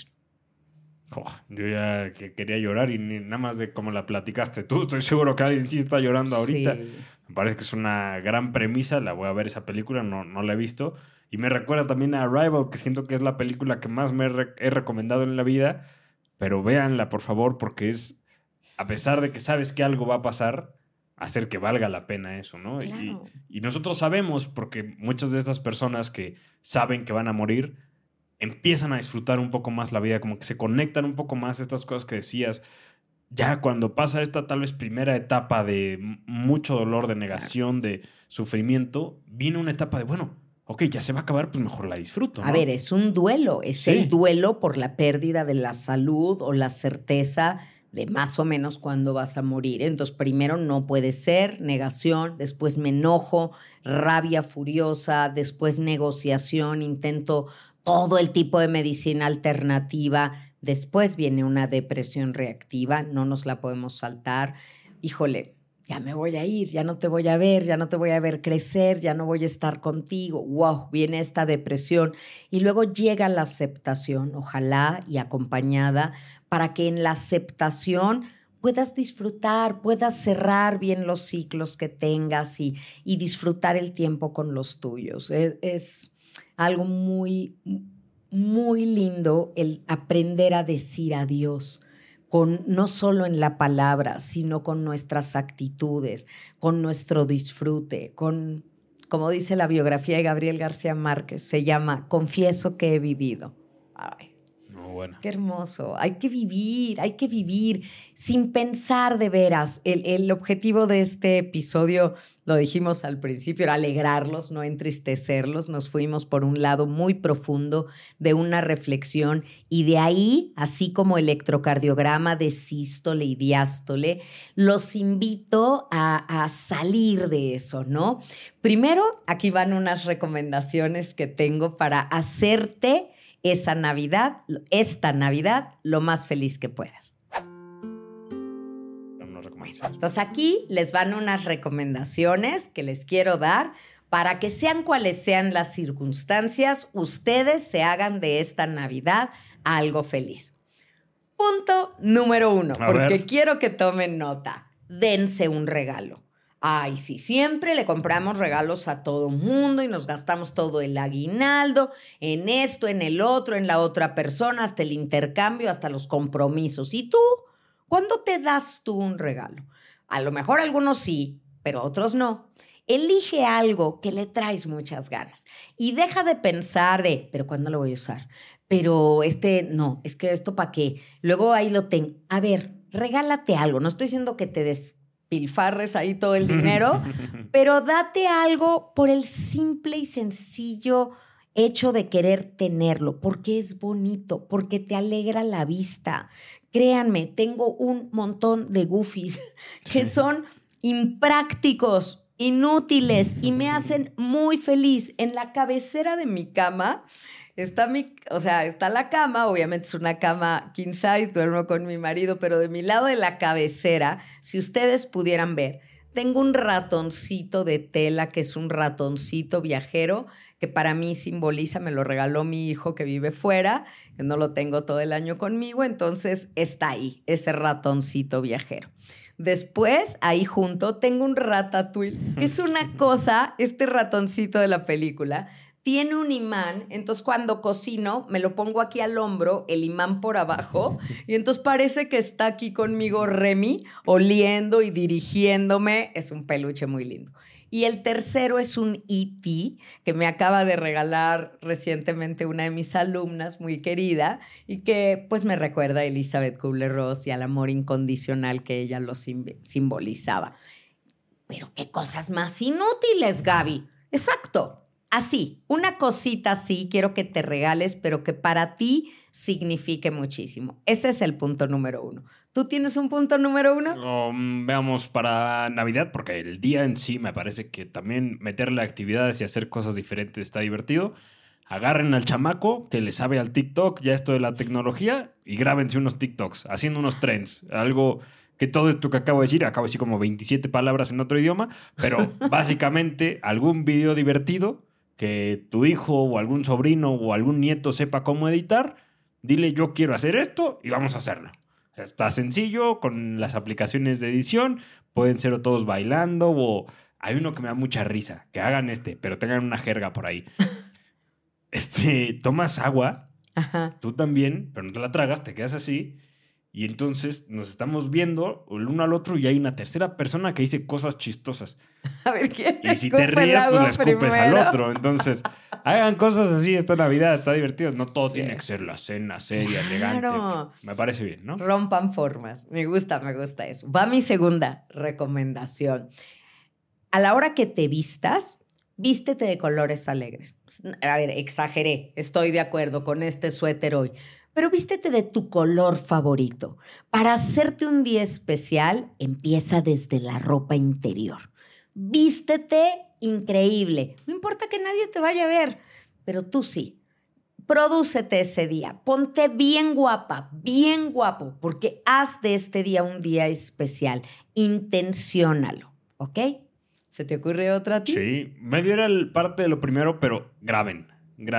Yo ya que quería llorar y nada más de cómo la platicaste tú, estoy seguro que alguien sí está llorando ahorita. Sí. Me parece que es una gran premisa, la voy a ver esa película, no la he visto. Y me recuerda también a Arrival, que siento que es la película que más me he recomendado en la vida, pero véanla por favor porque es, a pesar de que sabes que algo va a pasar, hacer que valga la pena eso, ¿no? Claro. Y nosotros sabemos, porque muchas de estas personas que saben que van a morir, empiezan a disfrutar un poco más la vida, como que se conectan un poco más a estas cosas que decías. Ya cuando pasa esta tal vez primera etapa de mucho dolor, de negación, de sufrimiento, viene una etapa de, bueno, ok, ya se va a acabar, pues mejor la disfruto, ¿no? A ver, es un duelo, es Sí. el duelo por la pérdida de la salud o la certeza de más o menos cuándo vas a morir. Entonces, primero no puede ser, negación, después me enojo, rabia furiosa, después negociación, intento todo el tipo de medicina alternativa, después viene una depresión reactiva, no nos la podemos saltar. Híjole, ya me voy a ir, ya no te voy a ver, ya no te voy a ver crecer, ya no voy a estar contigo. Wow, viene esta depresión. Y luego llega la aceptación, ojalá y acompañada, para que en la aceptación puedas disfrutar, puedas cerrar bien los ciclos que tengas y disfrutar el tiempo con los tuyos. Es algo muy, muy lindo el aprender a decir adiós. No solo en la palabra, sino con nuestras actitudes, con nuestro disfrute, como dice la biografía de Gabriel García Márquez, se llama Confieso que he vivido. Ay, Bueno. qué hermoso. Hay que vivir sin pensar de veras. El objetivo de este episodio, lo dijimos al principio, era alegrarlos, no entristecerlos. Nos fuimos por un lado muy profundo de una reflexión y de ahí, así como electrocardiograma de sístole y diástole, los invito a salir de eso, ¿no? Primero, aquí van unas recomendaciones que tengo para hacerte esta Navidad, lo más feliz que puedas. Entonces aquí les van unas recomendaciones que les quiero dar para que sean cuales sean las circunstancias, ustedes se hagan de esta Navidad algo feliz. Punto número 1, porque quiero que tomen nota. Dense un regalo. Ay, sí, siempre le compramos regalos a todo mundo y nos gastamos todo el aguinaldo en esto, en el otro, en la otra persona, hasta el intercambio, hasta los compromisos. ¿Y tú? ¿Cuándo te das tú un regalo? A lo mejor algunos sí, pero otros no. Elige algo que le traes muchas ganas y deja de pensar de, pero ¿cuándo lo voy a usar? Pero no, es que esto ¿para qué? Luego ahí lo tengo. A ver, regálate algo. No estoy diciendo que te despilfarres ahí todo el dinero, pero date algo por el simple y sencillo hecho de querer tenerlo, porque es bonito, porque te alegra la vista. Créanme, tengo un montón de goofies que son imprácticos, inútiles y me hacen muy feliz. En la cabecera de mi cama está está la cama, obviamente es una cama king size, duermo con mi marido, pero de mi lado de la cabecera, si ustedes pudieran ver, tengo un ratoncito de tela que es un ratoncito viajero que para mí simboliza, me lo regaló mi hijo que vive fuera, que no lo tengo todo el año conmigo, entonces está ahí, ese ratoncito viajero. Después, ahí junto, tengo un ratatouille, que es una cosa, este ratoncito de la película, tiene un imán, entonces cuando cocino me lo pongo aquí al hombro, el imán por abajo, y entonces parece que está aquí conmigo Remy, oliendo y dirigiéndome. Es un peluche muy lindo. Y el tercero es un E.T. que me acaba de regalar recientemente una de mis alumnas muy querida y que pues me recuerda a Elizabeth Kubler-Ross y al amor incondicional que ella lo simbolizaba. Pero qué cosas más inútiles, Gaby. Exacto. Así, una cosita así quiero que te regales, pero que para ti signifique muchísimo. Ese es el punto número 1. ¿Tú tienes un punto número 1? Veamos para Navidad, porque el día en sí me parece que también meterle actividades y hacer cosas diferentes está divertido. Agarren al chamaco que le sabe al TikTok, ya esto de la tecnología, y grábense unos TikToks, haciendo unos trends. Algo que todo esto que acabo de decir como 27 palabras en otro idioma, pero básicamente algún video divertido que tu hijo o algún sobrino o algún nieto sepa cómo editar, dile yo quiero hacer esto y vamos a hacerlo. Está sencillo, con las aplicaciones de edición, pueden ser todos bailando o hay uno que me da mucha risa, que hagan pero tengan una jerga por ahí. Tomas agua, Ajá. tú también, pero no te la tragas, te quedas así y entonces nos estamos viendo el uno al otro y hay una tercera persona que dice cosas chistosas. A ver, ¿quién Y si te ríes, pues le escupes al otro. Entonces, hagan cosas así esta Navidad, está divertido. No todo tiene que ser la cena seria, elegante. Me parece bien, ¿no? Rompan formas. Me gusta eso. Va mi segunda recomendación. A la hora que te vistas, vístete de colores alegres. A ver, exageré. Estoy de acuerdo con este suéter hoy. Pero vístete de tu color favorito. Para hacerte un día especial, empieza desde la ropa interior. Vístete increíble. No importa que nadie te vaya a ver, pero tú sí. Prodúcete ese día. Ponte bien guapa, bien guapo, porque haz de este día un día especial. Intenciónalo, ¿ok? ¿Se te ocurre otra a ti? Sí, medio era parte de lo primero, pero graben.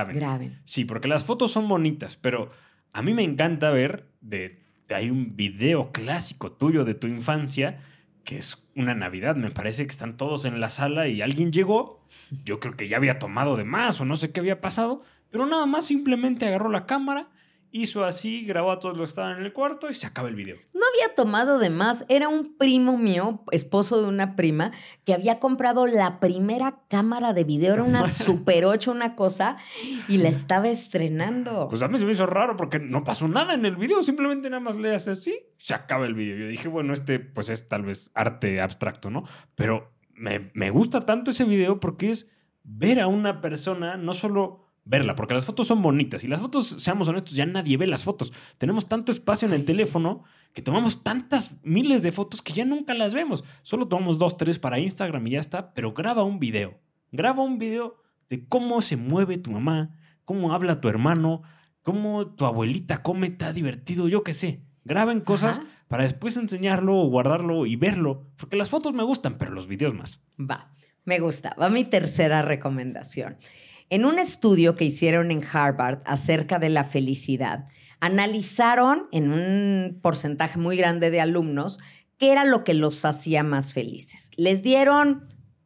Sí, porque las fotos son bonitas, pero a mí me encanta ver hay un video clásico tuyo de tu infancia que es una Navidad. Me parece que están todos en la sala y alguien llegó. Yo creo que ya había tomado de más o no sé qué había pasado, pero nada más simplemente agarró la cámara, hizo así, grabó a todos los que estaban en el cuarto y se acaba el video. No había tomado de más. Era un primo mío, esposo de una prima, que había comprado la primera cámara de video. Era una Super 8, una cosa, y la estaba estrenando. Pues a mí se me hizo raro porque no pasó nada en el video. Simplemente nada más le hace así, se acaba el video. Yo dije, bueno, pues es tal vez arte abstracto, ¿no? Pero me gusta tanto ese video porque es ver a una persona, no solo verla, porque las fotos son bonitas. Y las fotos, seamos honestos, ya nadie ve las fotos. Tenemos tanto espacio en el teléfono que tomamos tantas miles de fotos que ya nunca las vemos. Solo tomamos 2, 3 para Instagram y ya está. Pero graba un video. Graba un video de cómo se mueve tu mamá, cómo habla tu hermano, cómo tu abuelita come, está divertido, yo qué sé. Graben cosas para después enseñarlo o guardarlo y verlo. Porque las fotos me gustan, pero los videos más. Va, me gusta. Va mi tercera recomendación. En un estudio que hicieron en Harvard acerca de la felicidad, analizaron en un porcentaje muy grande de alumnos qué era lo que los hacía más felices. Les dieron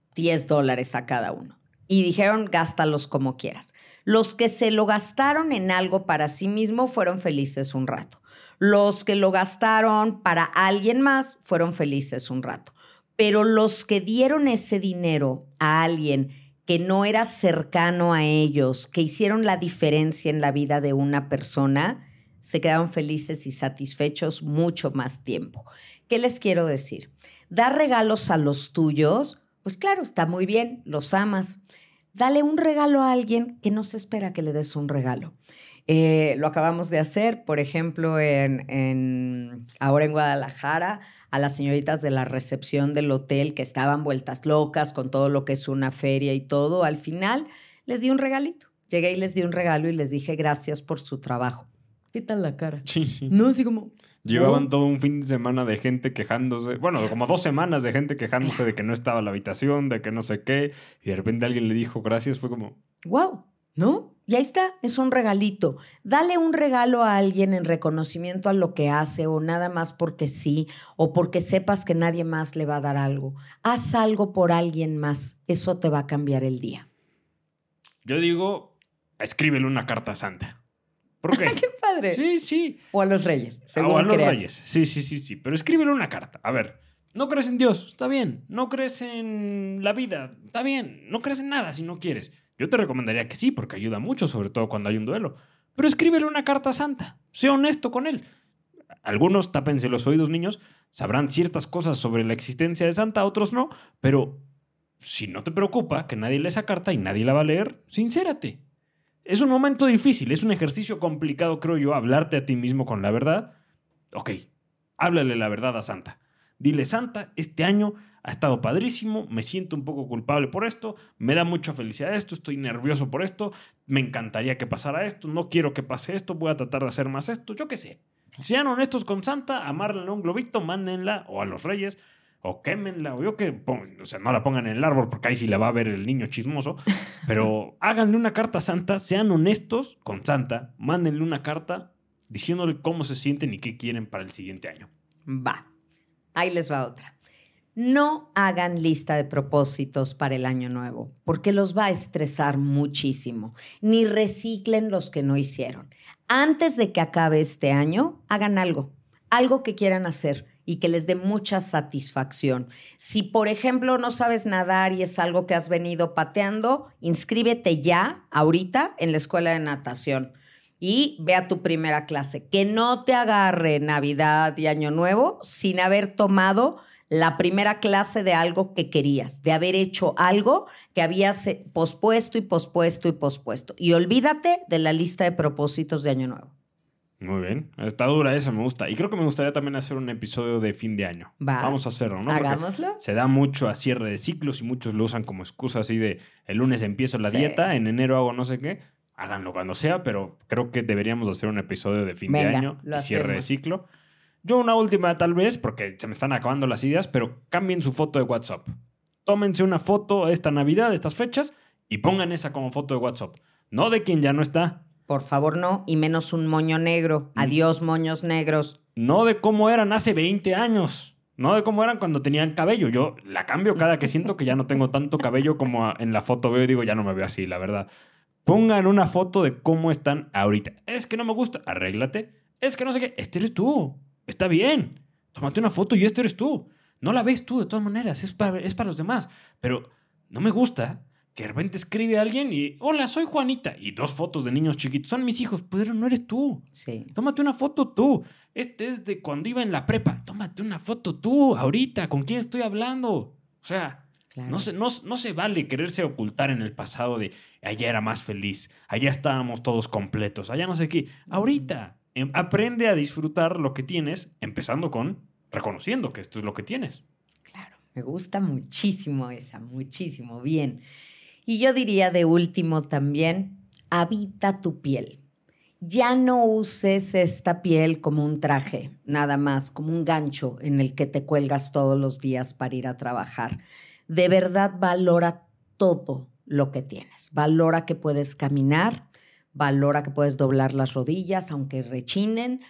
$10 a cada uno y dijeron, gástalos como quieras. Los que se lo gastaron en algo para sí mismo fueron felices un rato. Los que lo gastaron para alguien más fueron felices un rato. Pero los que dieron ese dinero a alguien que no era cercano a ellos, que hicieron la diferencia en la vida de una persona, se quedaron felices y satisfechos mucho más tiempo. ¿Qué les quiero decir? Dar regalos a los tuyos, pues claro, está muy bien, los amas. Dale un regalo a alguien que no se espera que le des un regalo. Lo acabamos de hacer, por ejemplo, ahora en Guadalajara, a las señoritas de la recepción del hotel que estaban vueltas locas con todo lo que es una feria y todo. Al final les di un regalito. Llegué y les di un regalo y les dije gracias por su trabajo. ¿Qué tal la cara? Sí, sí. No, así como... Llevaban todo un fin de semana de gente quejándose. Bueno, como 2 semanas de gente quejándose de que no estaba la habitación, de que no sé qué. Y de repente alguien le dijo gracias. Fue como... ¡Wow! ¿No? Y ahí está, es un regalito. Dale un regalo a alguien en reconocimiento a lo que hace o nada más porque sí o porque sepas que nadie más le va a dar algo. Haz algo por alguien más. Eso te va a cambiar el día. Yo digo, escríbele una carta a Santa. ¿Por qué? ¡Qué padre! Sí, sí. O a los reyes, O a los reyes. Sí. Pero escríbele una carta. A ver, no crees en Dios, está bien. No crees en la vida, está bien. No crees en nada si no quieres. Yo te recomendaría que sí, porque ayuda mucho, sobre todo cuando hay un duelo. Pero escríbele una carta a Santa. Sé honesto con él. Algunos, tápense los oídos, niños, sabrán ciertas cosas sobre la existencia de Santa, otros no. Pero si no te preocupa que nadie lee esa carta y nadie la va a leer, sincérate. Es un momento difícil, es un ejercicio complicado, creo yo, hablarte a ti mismo con la verdad. Ok, háblale la verdad a Santa. Dile, Santa, este año ha estado padrísimo, me siento un poco culpable por esto, me da mucha felicidad esto, estoy nervioso por esto, me encantaría que pasara esto, no quiero que pase esto, voy a tratar de hacer más esto, yo qué sé. Sean honestos con Santa, amárrenle un globito, mándenla o a los reyes, o quémenla, o yo que, o sea, no la pongan en el árbol porque ahí sí la va a ver el niño chismoso, pero háganle una carta a Santa, sean honestos con Santa, mándenle una carta diciéndole cómo se sienten y qué quieren para el siguiente año. Va, ahí les va otra. No hagan lista de propósitos para el año nuevo, porque los va a estresar muchísimo. Ni reciclen los que no hicieron. Antes de que acabe este año, hagan algo que quieran hacer y que les dé mucha satisfacción. Si, por ejemplo, no sabes nadar y es algo que has venido pateando, inscríbete ya, ahorita, en la escuela de natación y ve a tu primera clase. Que no te agarre Navidad y Año Nuevo sin haber tomado la primera clase de algo que querías, de haber hecho algo que habías pospuesto y pospuesto y pospuesto. Y olvídate de la lista de propósitos de Año Nuevo. Muy bien, está dura esa, me gusta. Y creo que me gustaría también hacer un episodio de fin de año. Vamos a hacerlo, ¿no? Hagámoslo. Porque se da mucho a cierre de ciclos y muchos lo usan como excusa así de el lunes empiezo la dieta, en enero hago no sé qué. Háganlo cuando sea, pero creo que deberíamos hacer un episodio de fin de año y cierre de ciclo. Yo una última tal vez, porque se me están acabando las ideas, pero cambien su foto de WhatsApp. Tómense una foto esta Navidad, estas fechas, y pongan esa como foto de WhatsApp. No de quien ya no está. Por favor, no, y menos un moño negro. Adiós, moños negros. No de cómo eran hace 20 años. No de cómo eran cuando tenían cabello. Yo la cambio cada que siento que ya no tengo tanto cabello como en la foto veo y digo, ya no me veo así, la verdad. Pongan una foto de cómo están ahorita. Es que no me gusta. Arréglate. Es que no sé qué. Este eres tú. Está bien. Tómate una foto y este eres tú. No la ves tú de todas maneras. Es para los demás. Pero no me gusta que de repente escribe a alguien y hola, soy Juanita. Y 2 fotos de niños chiquitos. Son mis hijos. Pero no eres tú. Sí. Tómate una foto tú. Este es de cuando iba en la prepa. Tómate una foto tú ahorita. ¿Con quién estoy hablando? O sea, claro. No se vale quererse ocultar en el pasado de allá era más feliz. Allá estábamos todos completos. Allá no sé qué. Ahorita. Aprende a disfrutar lo que tienes, empezando con reconociendo que esto es lo que tienes. Claro, me gusta muchísimo esa, muchísimo, bien. Y yo diría de último también, habita tu piel. Ya no uses esta piel como un traje, nada más, como un gancho en el que te cuelgas todos los días para ir a trabajar. De verdad, valora todo lo que tienes. Valora que puedes caminar, valora que puedes doblar las rodillas aunque rechinen,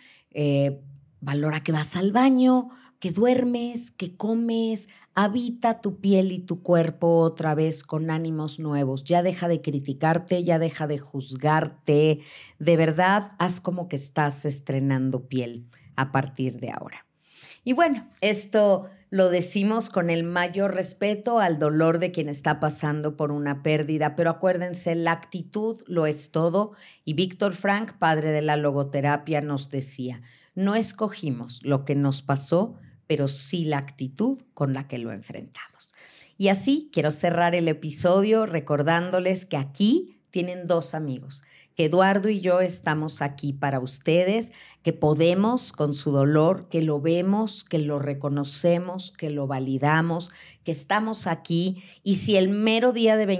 valora que vas al baño, que duermes, que comes, habita tu piel y tu cuerpo otra vez con ánimos nuevos. Ya deja de criticarte, ya deja de juzgarte. De verdad, haz como que estás estrenando piel a partir de ahora. Y bueno, esto lo decimos con el mayor respeto al dolor de quien está pasando por una pérdida, pero acuérdense, la actitud lo es todo. Y Víctor Frank, padre de la logoterapia, nos decía, no escogimos lo que nos pasó, pero sí la actitud con la que lo enfrentamos. Y así quiero cerrar el episodio recordándoles que aquí tienen 2 amigos, que Eduardo y yo estamos aquí para ustedes, que podemos con su dolor, que lo vemos, que lo reconocemos, que lo validamos, que estamos aquí. Y si el mero día de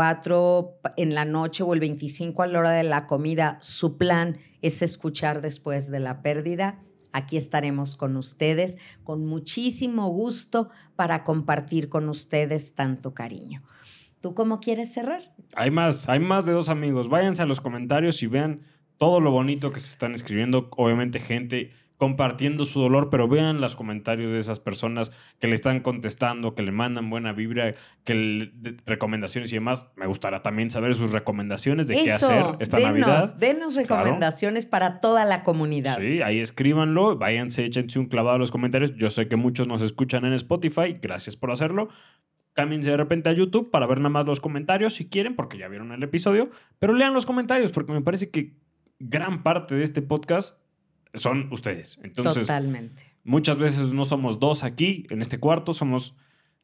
24 en la noche o el 25 a la hora de la comida, su plan es escuchar después de la pérdida, aquí estaremos con ustedes con muchísimo gusto para compartir con ustedes tanto cariño. ¿Tú cómo quieres cerrar? Hay más de 2 amigos. Váyanse a los comentarios y vean todo lo bonito que se están escribiendo. Obviamente gente compartiendo su dolor, pero vean los comentarios de esas personas que le están contestando, que le mandan buena vibra, recomendaciones y demás. Me gustaría también saber sus recomendaciones de qué hacer esta Navidad. Denos recomendaciones para toda la comunidad. Sí, ahí escríbanlo, váyanse, échense un clavado a los comentarios. Yo sé que muchos nos escuchan en Spotify, gracias por hacerlo. Cámbiense de repente a YouTube para ver nada más los comentarios si quieren, porque ya vieron el episodio, pero lean los comentarios porque me parece que gran parte de este podcast son ustedes. Entonces, totalmente. Muchas veces no somos 2 aquí en este cuarto, somos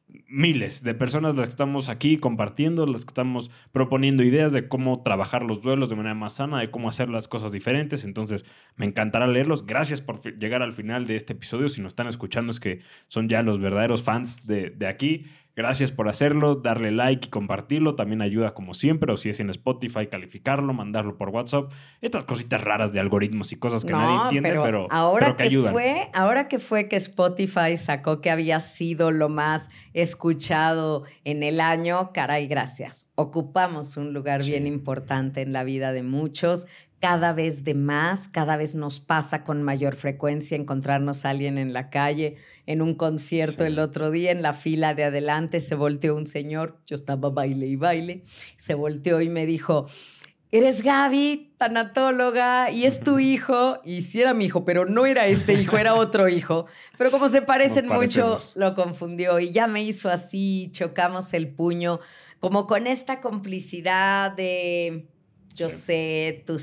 miles de personas las que estamos aquí compartiendo, las que estamos proponiendo ideas de cómo trabajar los duelos de manera más sana, de cómo hacer las cosas diferentes. Entonces, me encantará leerlos. Gracias por llegar al final de este episodio. Si nos están escuchando es que son ya los verdaderos fans de aquí. Gracias por hacerlo, darle like y compartirlo. También ayuda como siempre, o si es en Spotify, calificarlo, mandarlo por WhatsApp. Estas cositas raras de algoritmos y cosas que nadie entiende, pero que ayudan. Ahora que fue que Spotify sacó que había sido lo más escuchado en el año, caray, gracias. Ocupamos un lugar bien importante en la vida de muchos. Cada vez de más, cada vez nos pasa con mayor frecuencia encontrarnos a alguien en la calle, en un concierto. El otro día en la fila de adelante se volteó un señor, yo estaba baile y baile, se volteó y me dijo, ¿eres Gaby, tanatóloga? ¿Y es tu hijo? Y sí era mi hijo, pero no era este hijo, era otro hijo. Pero como se parecen mucho, lo confundió y ya me hizo así, chocamos el puño, como con esta complicidad de... Yo sé, tú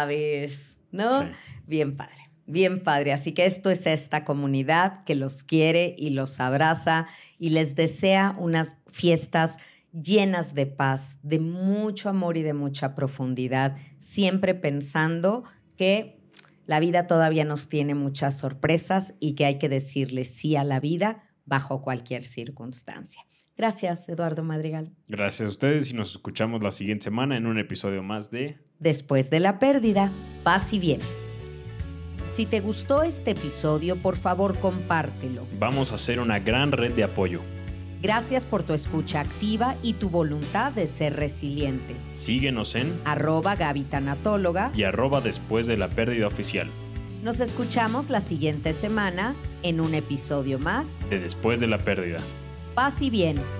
sabes, ¿no? Sí. Bien padre, bien padre. Así que esto es esta comunidad que los quiere y los abraza y les desea unas fiestas llenas de paz, de mucho amor y de mucha profundidad, siempre pensando que la vida todavía nos tiene muchas sorpresas y que hay que decirle sí a la vida bajo cualquier circunstancia. Gracias, Eduardo Madrigal. Gracias a ustedes y nos escuchamos la siguiente semana en un episodio más de Después de la pérdida, paz y bien. Si te gustó este episodio, por favor, compártelo. Vamos a hacer una gran red de apoyo. Gracias por tu escucha activa y tu voluntad de ser resiliente. Síguenos en @Gaby Tanatóloga y @Después de la Pérdida Oficial. Nos escuchamos la siguiente semana en un episodio más de Después de la Pérdida. Paz y bien.